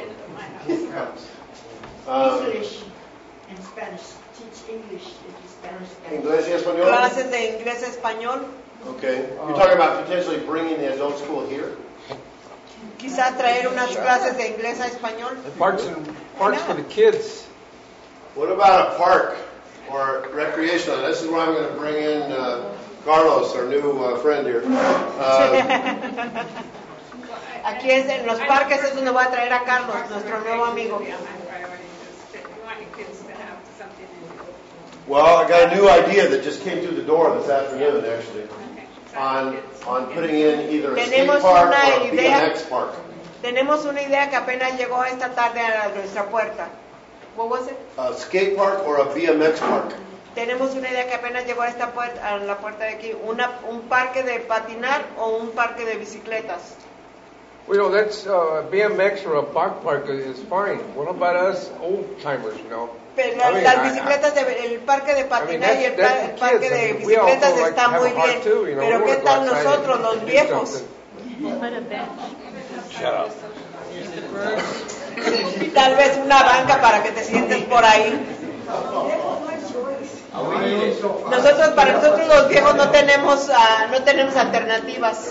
English and Spanish. Teach English and Spanish. Inglés y español? Clases de inglés y español. Okay. You're talking about potentially bringing the adult school here? Quizá traer unas clases de inglés a español. Parks for the kids. What about a park or recreational? This is where I'm going to bring in Carlos, our new friend here. Aquí es en los parques es donde voy a traer a Carlos, nuestro nuevo amigo. Well, I got a new idea that just came through the door this afternoon, actually, on putting in either a skate Tenemos park una or a idea. BMX park. Tenemos una idea que apenas llegó esta tarde a nuestra puerta. What was it? A skate park or a BMX park. Tenemos una idea que apenas llegó a a la puerta de aquí, un parque de patinar o un parque de bicicletas. Well, you know, that's BMX or a park is fine. What about us old timers, you know? Pero I mean, las bicicletas, el parque de patinar y el parque de bicicletas está muy bien, pero ¿qué tal nosotros, los viejos? Shut up. Tal vez una banca para que te sientes por ahí. Para nosotros los viejos no tenemos alternativas.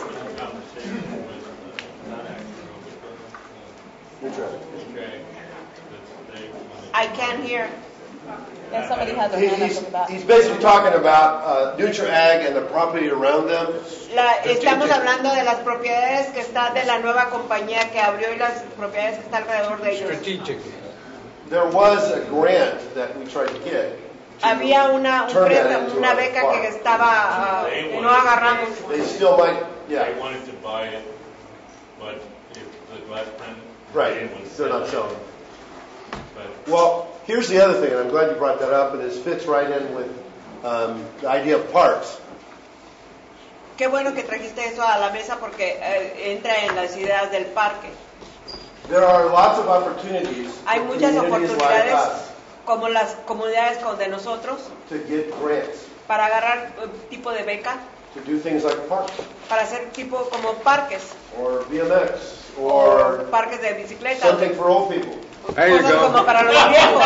I can't hear. Yeah, somebody has their hand up in the back. He's basically talking about NutraAg and the property around them. Estamos hablando de las propiedades que están de la nueva compañía que abrió y las propiedades que están alrededor de ellos. Strategic. There was a grant that we tried to get. Había una beca que estaba, no agarramos. They still might, yeah. They wanted to buy it, but if the glass plant Right, they're not selling. But Well, here's the other thing, and I'm glad you brought that up, and this fits right in with the idea of parks. Qué bueno que trajiste eso a la mesa porque entra en las ideas del parque. There are lots of opportunities Hay for muchas communities like oportunidades us como las comunidades de nosotros to get grants, para agarrar tipo de beca, to do things like parks, para hacer tipo como parques or BMX, o or parques de bicicleta, something for old people. There you cosas go. como para los viejos.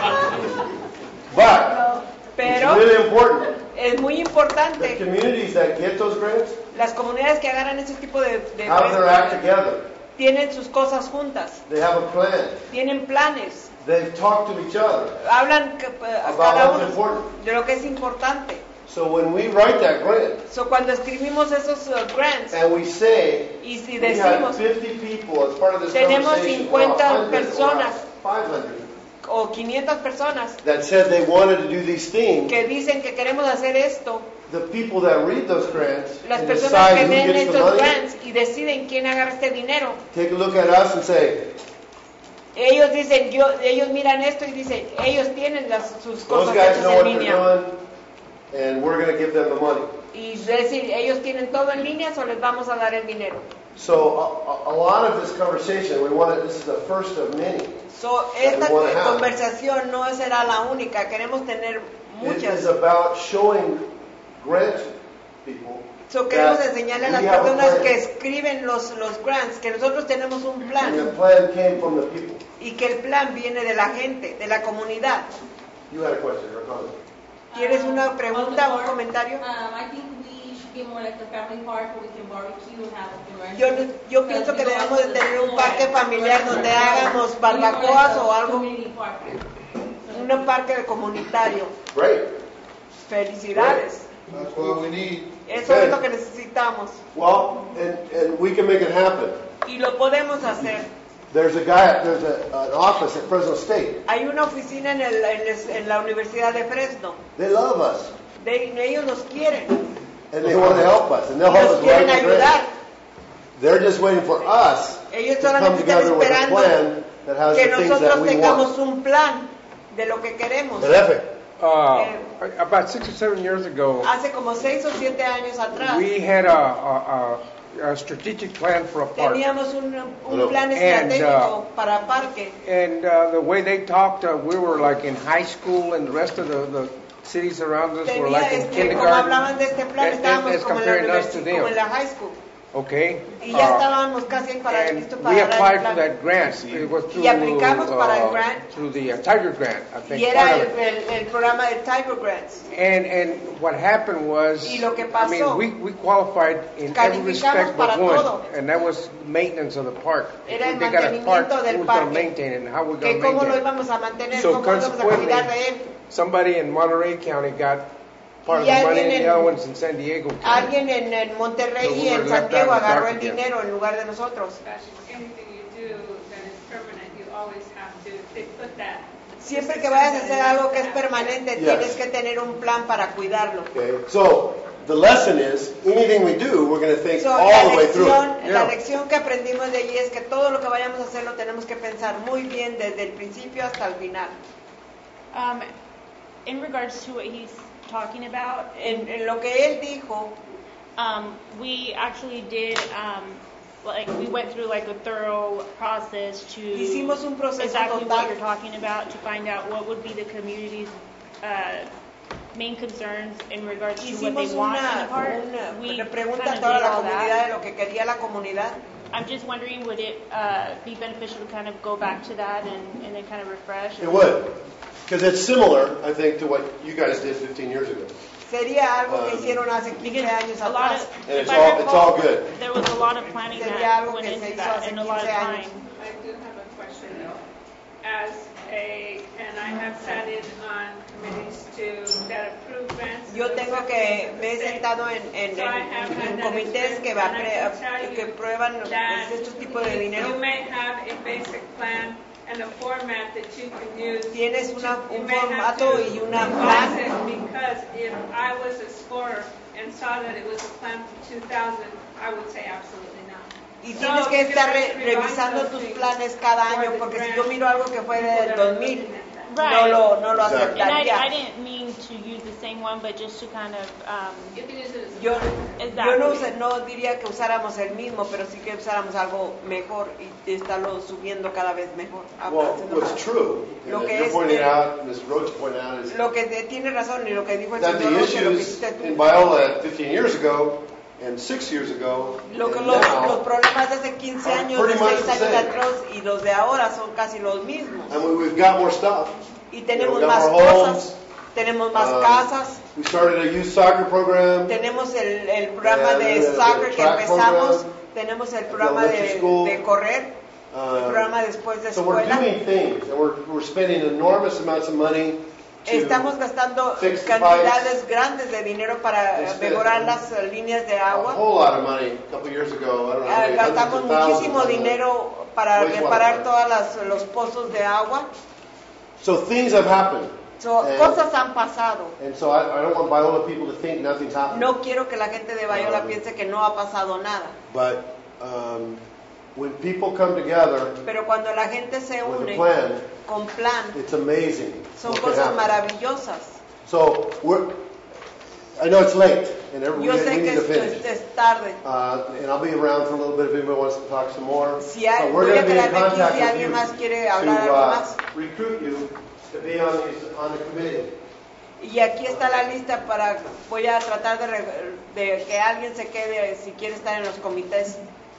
But Pero it's really important. es muy The importante communities that get those grants las comunidades que agarran ese tipo de have their act together. tienen sus cosas juntas, They have a plan. tienen planes, They've talked to each other hablan about cada what's uno important. de lo que es importante. So when we write that grant So, cuando escribimos esos grants and we say y si we had decimos 50 people as part of this tenemos conversation, 50 or 100, personas or 500, o 500 personas that said they wanted to do these things, que dicen que queremos hacer esto, the people that read those grants las and personas que decide who leen gets the estos money, grants y deciden quién agarra este dinero, take a look at us and say, ellos dicen, ellos miran esto y dicen, ellos tienen sus those cosas guys hechas know en what they're línea. doing, and we're going to give them the money. Y decir, ellos tienen todo en línea, o les vamos a dar el dinero. So a lot of this conversation, this is the first of many. So, that esta we want to have. conversación no será la única, queremos tener It muchas. is about showing grant people So, queremos that enseñarle a we las have a personas plan. que escriben los grants que nosotros tenemos un And plan the plan came from the people. y que el plan viene de la gente, de la comunidad. You had a question or a comment? ¿Tienes una pregunta o un comentario? I think we should get more like a family park where we can barbecue and have a Yo pienso que debemos de tener un parque familiar donde hagamos barbacoas o algo, un parque comunitario. Great. Felicidades. That's what we need. Eso es lo que necesitamos Well, and we can make it happen. y lo podemos hacer. There's an office at Fresno State. Hay una oficina en la Universidad de Fresno. They love us, Ellos nos quieren, and they want to help us, and they'll help nos us write quieren the ayudar. grant. They're just waiting for us Ellos to come solamente están together with a esperando plan that has que the things that nosotros we tengamos want. un plan de lo que queremos. About 6 or 7 years ago, Hace como 6 o 7 años atrás we had a strategic plan for a park. teníamos un plan And, estratégico para parque. And the way they talked, we were like in high school, and the rest of the cities around us were like in Como kindergarten. hablaban de este plan, estábamos As como en la comparing us to universidad, como en them. la high school. Okay. Y ya estábamos casi para And listo we para applied dar for el plan. that grant. It was through, Y aplicamos para el grant. through the Tiger Grant, I think. Y part era of it. el programa de Tiger Grants. And what happened was, Y lo que I mean, pasó, we qualified in every calificamos respect but para one, todo. and that was maintenance of the park. Era el They got a park, mantenimiento del who's going to parque. maintain it and how we're Que going to cómo lo maintain it. íbamos a mantener, So cómo íbamos a consequently, cuidar de él. somebody in Monterey County got part of Y the money, alguien and the en- other one's in San Diego County. Alguien en Monterrey So we y en were San left Diego out in the agarró dark el again. dinero en lugar de nosotros. Anything you do that is permanent, you always have to, they put that. Siempre que vayas a hacer algo que es permanente, Yes. tienes que tener un plan para cuidarlo. Okay, so the lesson is anything we do, we're going to think So, all the way through it. la lección que aprendimos de allí es que todo lo que vayamos a hacer lo tenemos que pensar muy bien desde el principio hasta el final. in regards to what he's talking about, En lo que él dijo, we actually did, like, we went through like a thorough process to hicimos un proceso exactly total. what you're talking about, to find out what would be the community's main concerns in regards to what they Hicimos want in the park. una pregunta a toda la comunidad de lo que quería la comunidad. I'm just wondering, would it be beneficial to kind of go back to that and then kind of refresh? It would, because it's similar, I think, to what you guys did 15 years ago. Sería algo que hicieron hace 15 años a lot atrás. of, And if it's I all, recall, it's all good. there was a lot of planning Sería that algo went que se into hizo that hace and a lot of 15 time. años. I do have a question though. And I have sat in on committees that approve grants. Yo tengo que, me he sentado en comités que prueban estos tipos de dinero. You may have a basic plan and a format that you can use. Tienes un You may have formato to y una revise plan. it, because if I was a scorer and saw that it was a plan for 2000, I would say absolutely not. Y tienes que estar revisando tus planes cada año, porque si yo miro algo que fue del 2000, no lo And aceptaría. I didn't mean to use the same one, but just to kind of, Yo exactly. no diría que usáramos el mismo, pero sí que usáramos algo mejor y estarlo subiendo cada vez mejor. Well, what's true, and Lo that que you're es pointing que- out, Ms. Roach pointed out, is Lo que tiene razón y lo que dijo el that señor the Rocha, lo que issues dijiste in tú, Viola 15 years ago and 6 years ago lo que and los now, problemas de hace 15 are años, de pretty much 6 the años same. atrás y los de ahora son casi los mismos. and we've got more stuff. Y tenemos we got más more cosas, homes. tenemos más Um, casas, We started a youth soccer program. tenemos el programa de the soccer que track empezamos, program, tenemos el programa elementary school. de correr, el programa después de So we're escuela. doing things, and we're spending enormous amounts of money to Estamos gastando fix the cantidades grandes de dinero para We spent mejorar las líneas de a agua. whole lot of money a couple years ago. I don't know how many, hundreds Gastamos of thousands muchísimo on the dinero para wastewater reparar plant. todos los pozos de agua. So things have happened. And- Cosas han pasado. And so I don't want Viola people to think nothing's happened. No quiero que la gente de Bayola piense que no ha pasado nada. But when people come together Pero cuando la gente se with a une plan, con plan, it's amazing. son what can cosas happen. maravillosas. So I know it's late, and we Yo sé need que to finish. es tarde. And I'll be around for a little bit if anybody wants to talk some more. Si hay, But we're voy a going to be in quedarme aquí contact si with alguien you más quiere hablar algo to más. recruit you to be on the committee. Y aquí está la lista para, voy a tratar de que alguien se quede si quiere estar en los comités.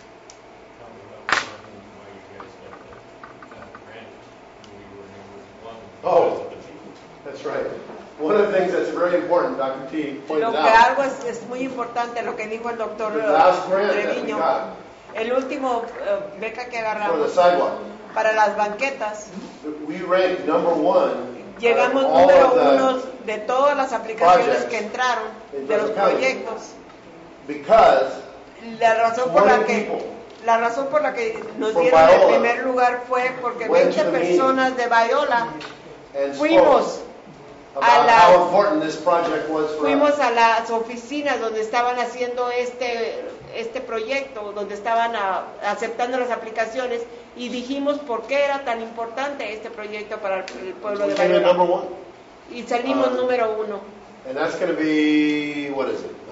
Oh, that's right. One of the things that's very important, Dr. T pointed Lo que out, algo es muy importante, lo que dijo el doctor the last grant that we Treviño, got el último beca que for the agarramos sidewalk, para las banquetas, we ranked number one. llegamos all número of the- uno de todas las aplicaciones projects que entraron, in de los Fresno County. proyectos. Because La razón por 20 la que people la razón por la que nos from dieron el Biola primer lugar fue porque went 20 to the meeting personas de Bayola and fuimos spoke a about las how important this project was for fuimos us. a las oficinas donde estaban haciendo este proyecto, donde estaban aceptando las aplicaciones y dijimos por qué era tan importante este proyecto para el pueblo de We came in Bayola. number one. Y salimos número uno. And that's going to be, what is it,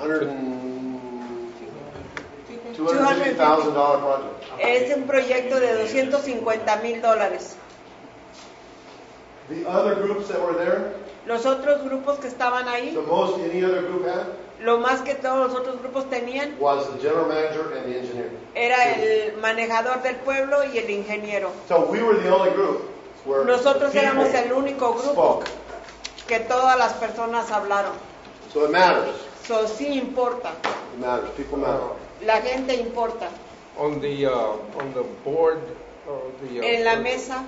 $250,000 project. Es un proyecto de $250,000. The other groups that were there, Los otros grupos que estaban ahí, the most any other group had, lo más que todos los otros grupos tenían, was the general manager and the engineer. era el manejador del pueblo y el ingeniero. So we were the only group where Nosotros the éramos people el único grupo spoke. que todas las personas hablaron. So it matters. So sí importa. It matters. People matter. La gente importa. On the board, En la mesa,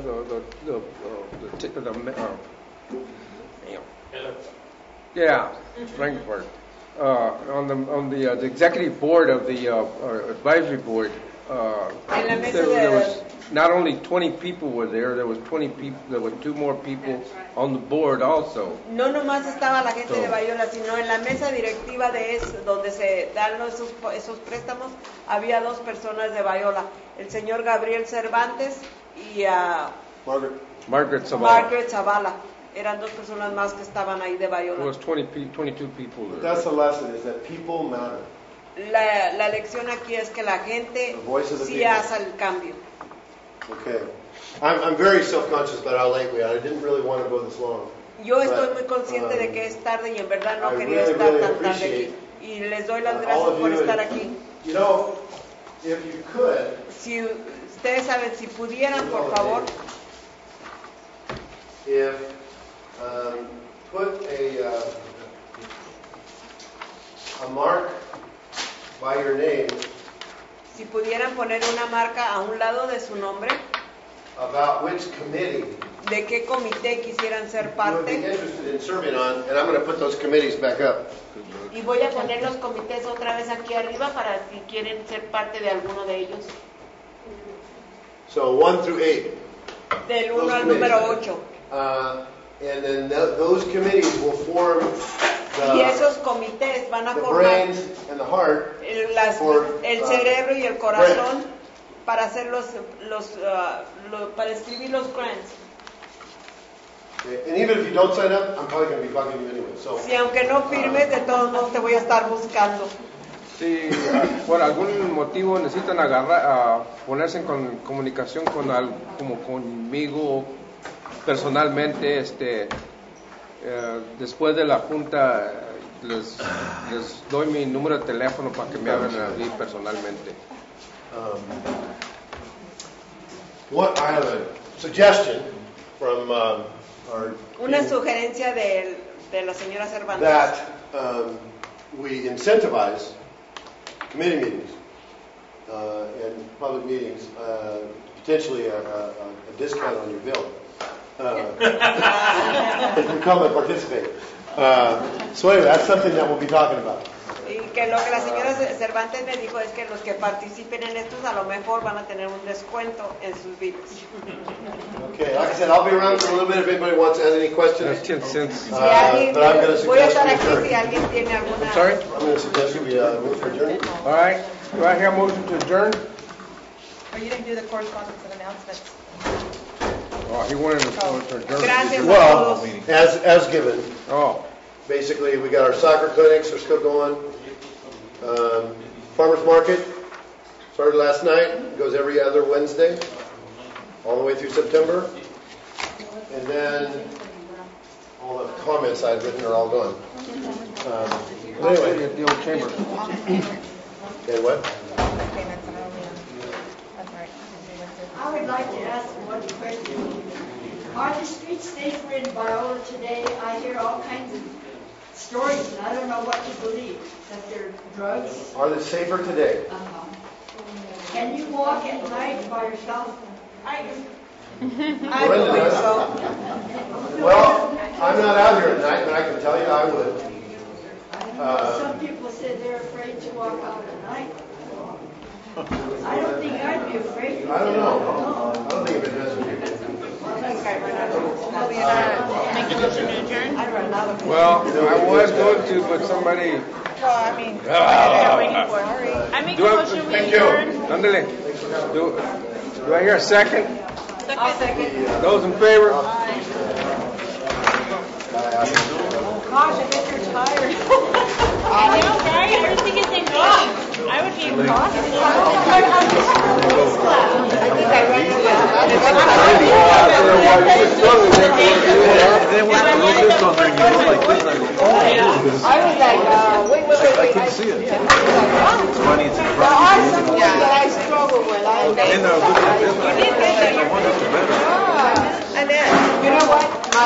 yeah, Frankfurt. On the executive board of the advisory board, En la mesa there de- was not only 20 people were there was 20 people. There were 2 more people on the board also. no nomás estaba la gente de So- Bayola, sino en la mesa directiva de donde se dan esos préstamos, había 2 personas de Bayola, el señor Gabriel Cervantes y a Margaret Zavala. Margaret Zavala. eran 2 personas más que estaban ahí de It Biola. was 22 people there. That's the lesson, is that people matter. La lección aquí es que la gente The voice of the sí people. hace el cambio. Okay. I'm very self-conscious about how late we are. I didn't really want to go this long. Yo estoy But, muy consciente de que es tarde y en verdad no I quería really, estar really tan tarde aquí. appreciate, Y les doy las all gracias of por you. estar aquí. You know, if you could, Si ustedes saben, si pudieran, por favor, if put a mark by your name si pudieran poner una marca a un lado de su nombre, about which committee de qué comité quisieran ser you would be parte. interested in serving on, and I'm going to put those committees back up. Y voy a poner los comités otra vez aquí arriba para si quieren ser parte de alguno de ellos. So 1 through 8. Del Those 1 al committees. número 8. And then those committees will form Y the, esos comités van a the formar brains and the heart for, el cerebro y el corazón para hacer para escribir los grants. and even if you don't sign up, I'm probably going to be bugging you anyway. So Si aunque no firmes, de todos modos te voy a estar buscando. Si por algún motivo necesitan ponerse en comunicación como conmigo personalmente, después de la junta les doy mi número de teléfono para que me hablen a mí personalmente. I have a suggestion from our Una team sugerencia de la señora Cervantes. that we incentivize committee meetings and public meetings, potentially a discount on your bill. If you come and participate. So anyway, that's something that we'll be talking about. Y que lo que la señora Cervantes me dijo es que los que participen en estos a lo mejor van a tener un descuento en sus vidas. Okay, like I said, I'll be around for a little bit if anybody wants to ask any questions. 10 cents. Si alguien, But I'm going to voy a suggest estar we aquí adjourn. si alguien tiene alguna. I'm sorry? I'm going to suggest we move for adjournment. All right. Do I hear a motion to adjourn? Or you didn't do the correspondence and announcements. Oh, he wanted to adjourn. Gracias a Well, todos. as given, Oh, basically, we got our soccer clinics are still going. Farmers market started last night, goes every other Wednesday, all the way through September. And then all the comments I've written are all gone. Anyway, at the old chamber. and what? Payments and only, that's right. I would like to ask one question. Are the streets safer in Viola today? I hear all kinds of stories, and I don't know what to believe, that they're drugs. Are they safer today? Can you walk at night by yourself? I Brenda believe does. so. Well, I'm not out here at night, but I can tell you I would. Some people say they're afraid to walk out at night. I don't think I'd be afraid. I don't know. I don't think it does. Make a motion to adjourn? I run out of. Well, I was going to, but somebody. Well, I mean, Ah. waiting for it. I make a Do I- motion we Thank you. adjourn. Ándale. Do I hear a second? I'll second. Those in favor? Gosh, I bet you're tired. I know, right? I was thinking the same thing. I would be exhausted. Then when I look this on there, you go like this, and I go, oh, I was like, wait. I can see it. It's funny, it's There are some things impressive. that I struggle with. And I was looking at this, and I go, oh, I wonder if it's better. And then, you know what?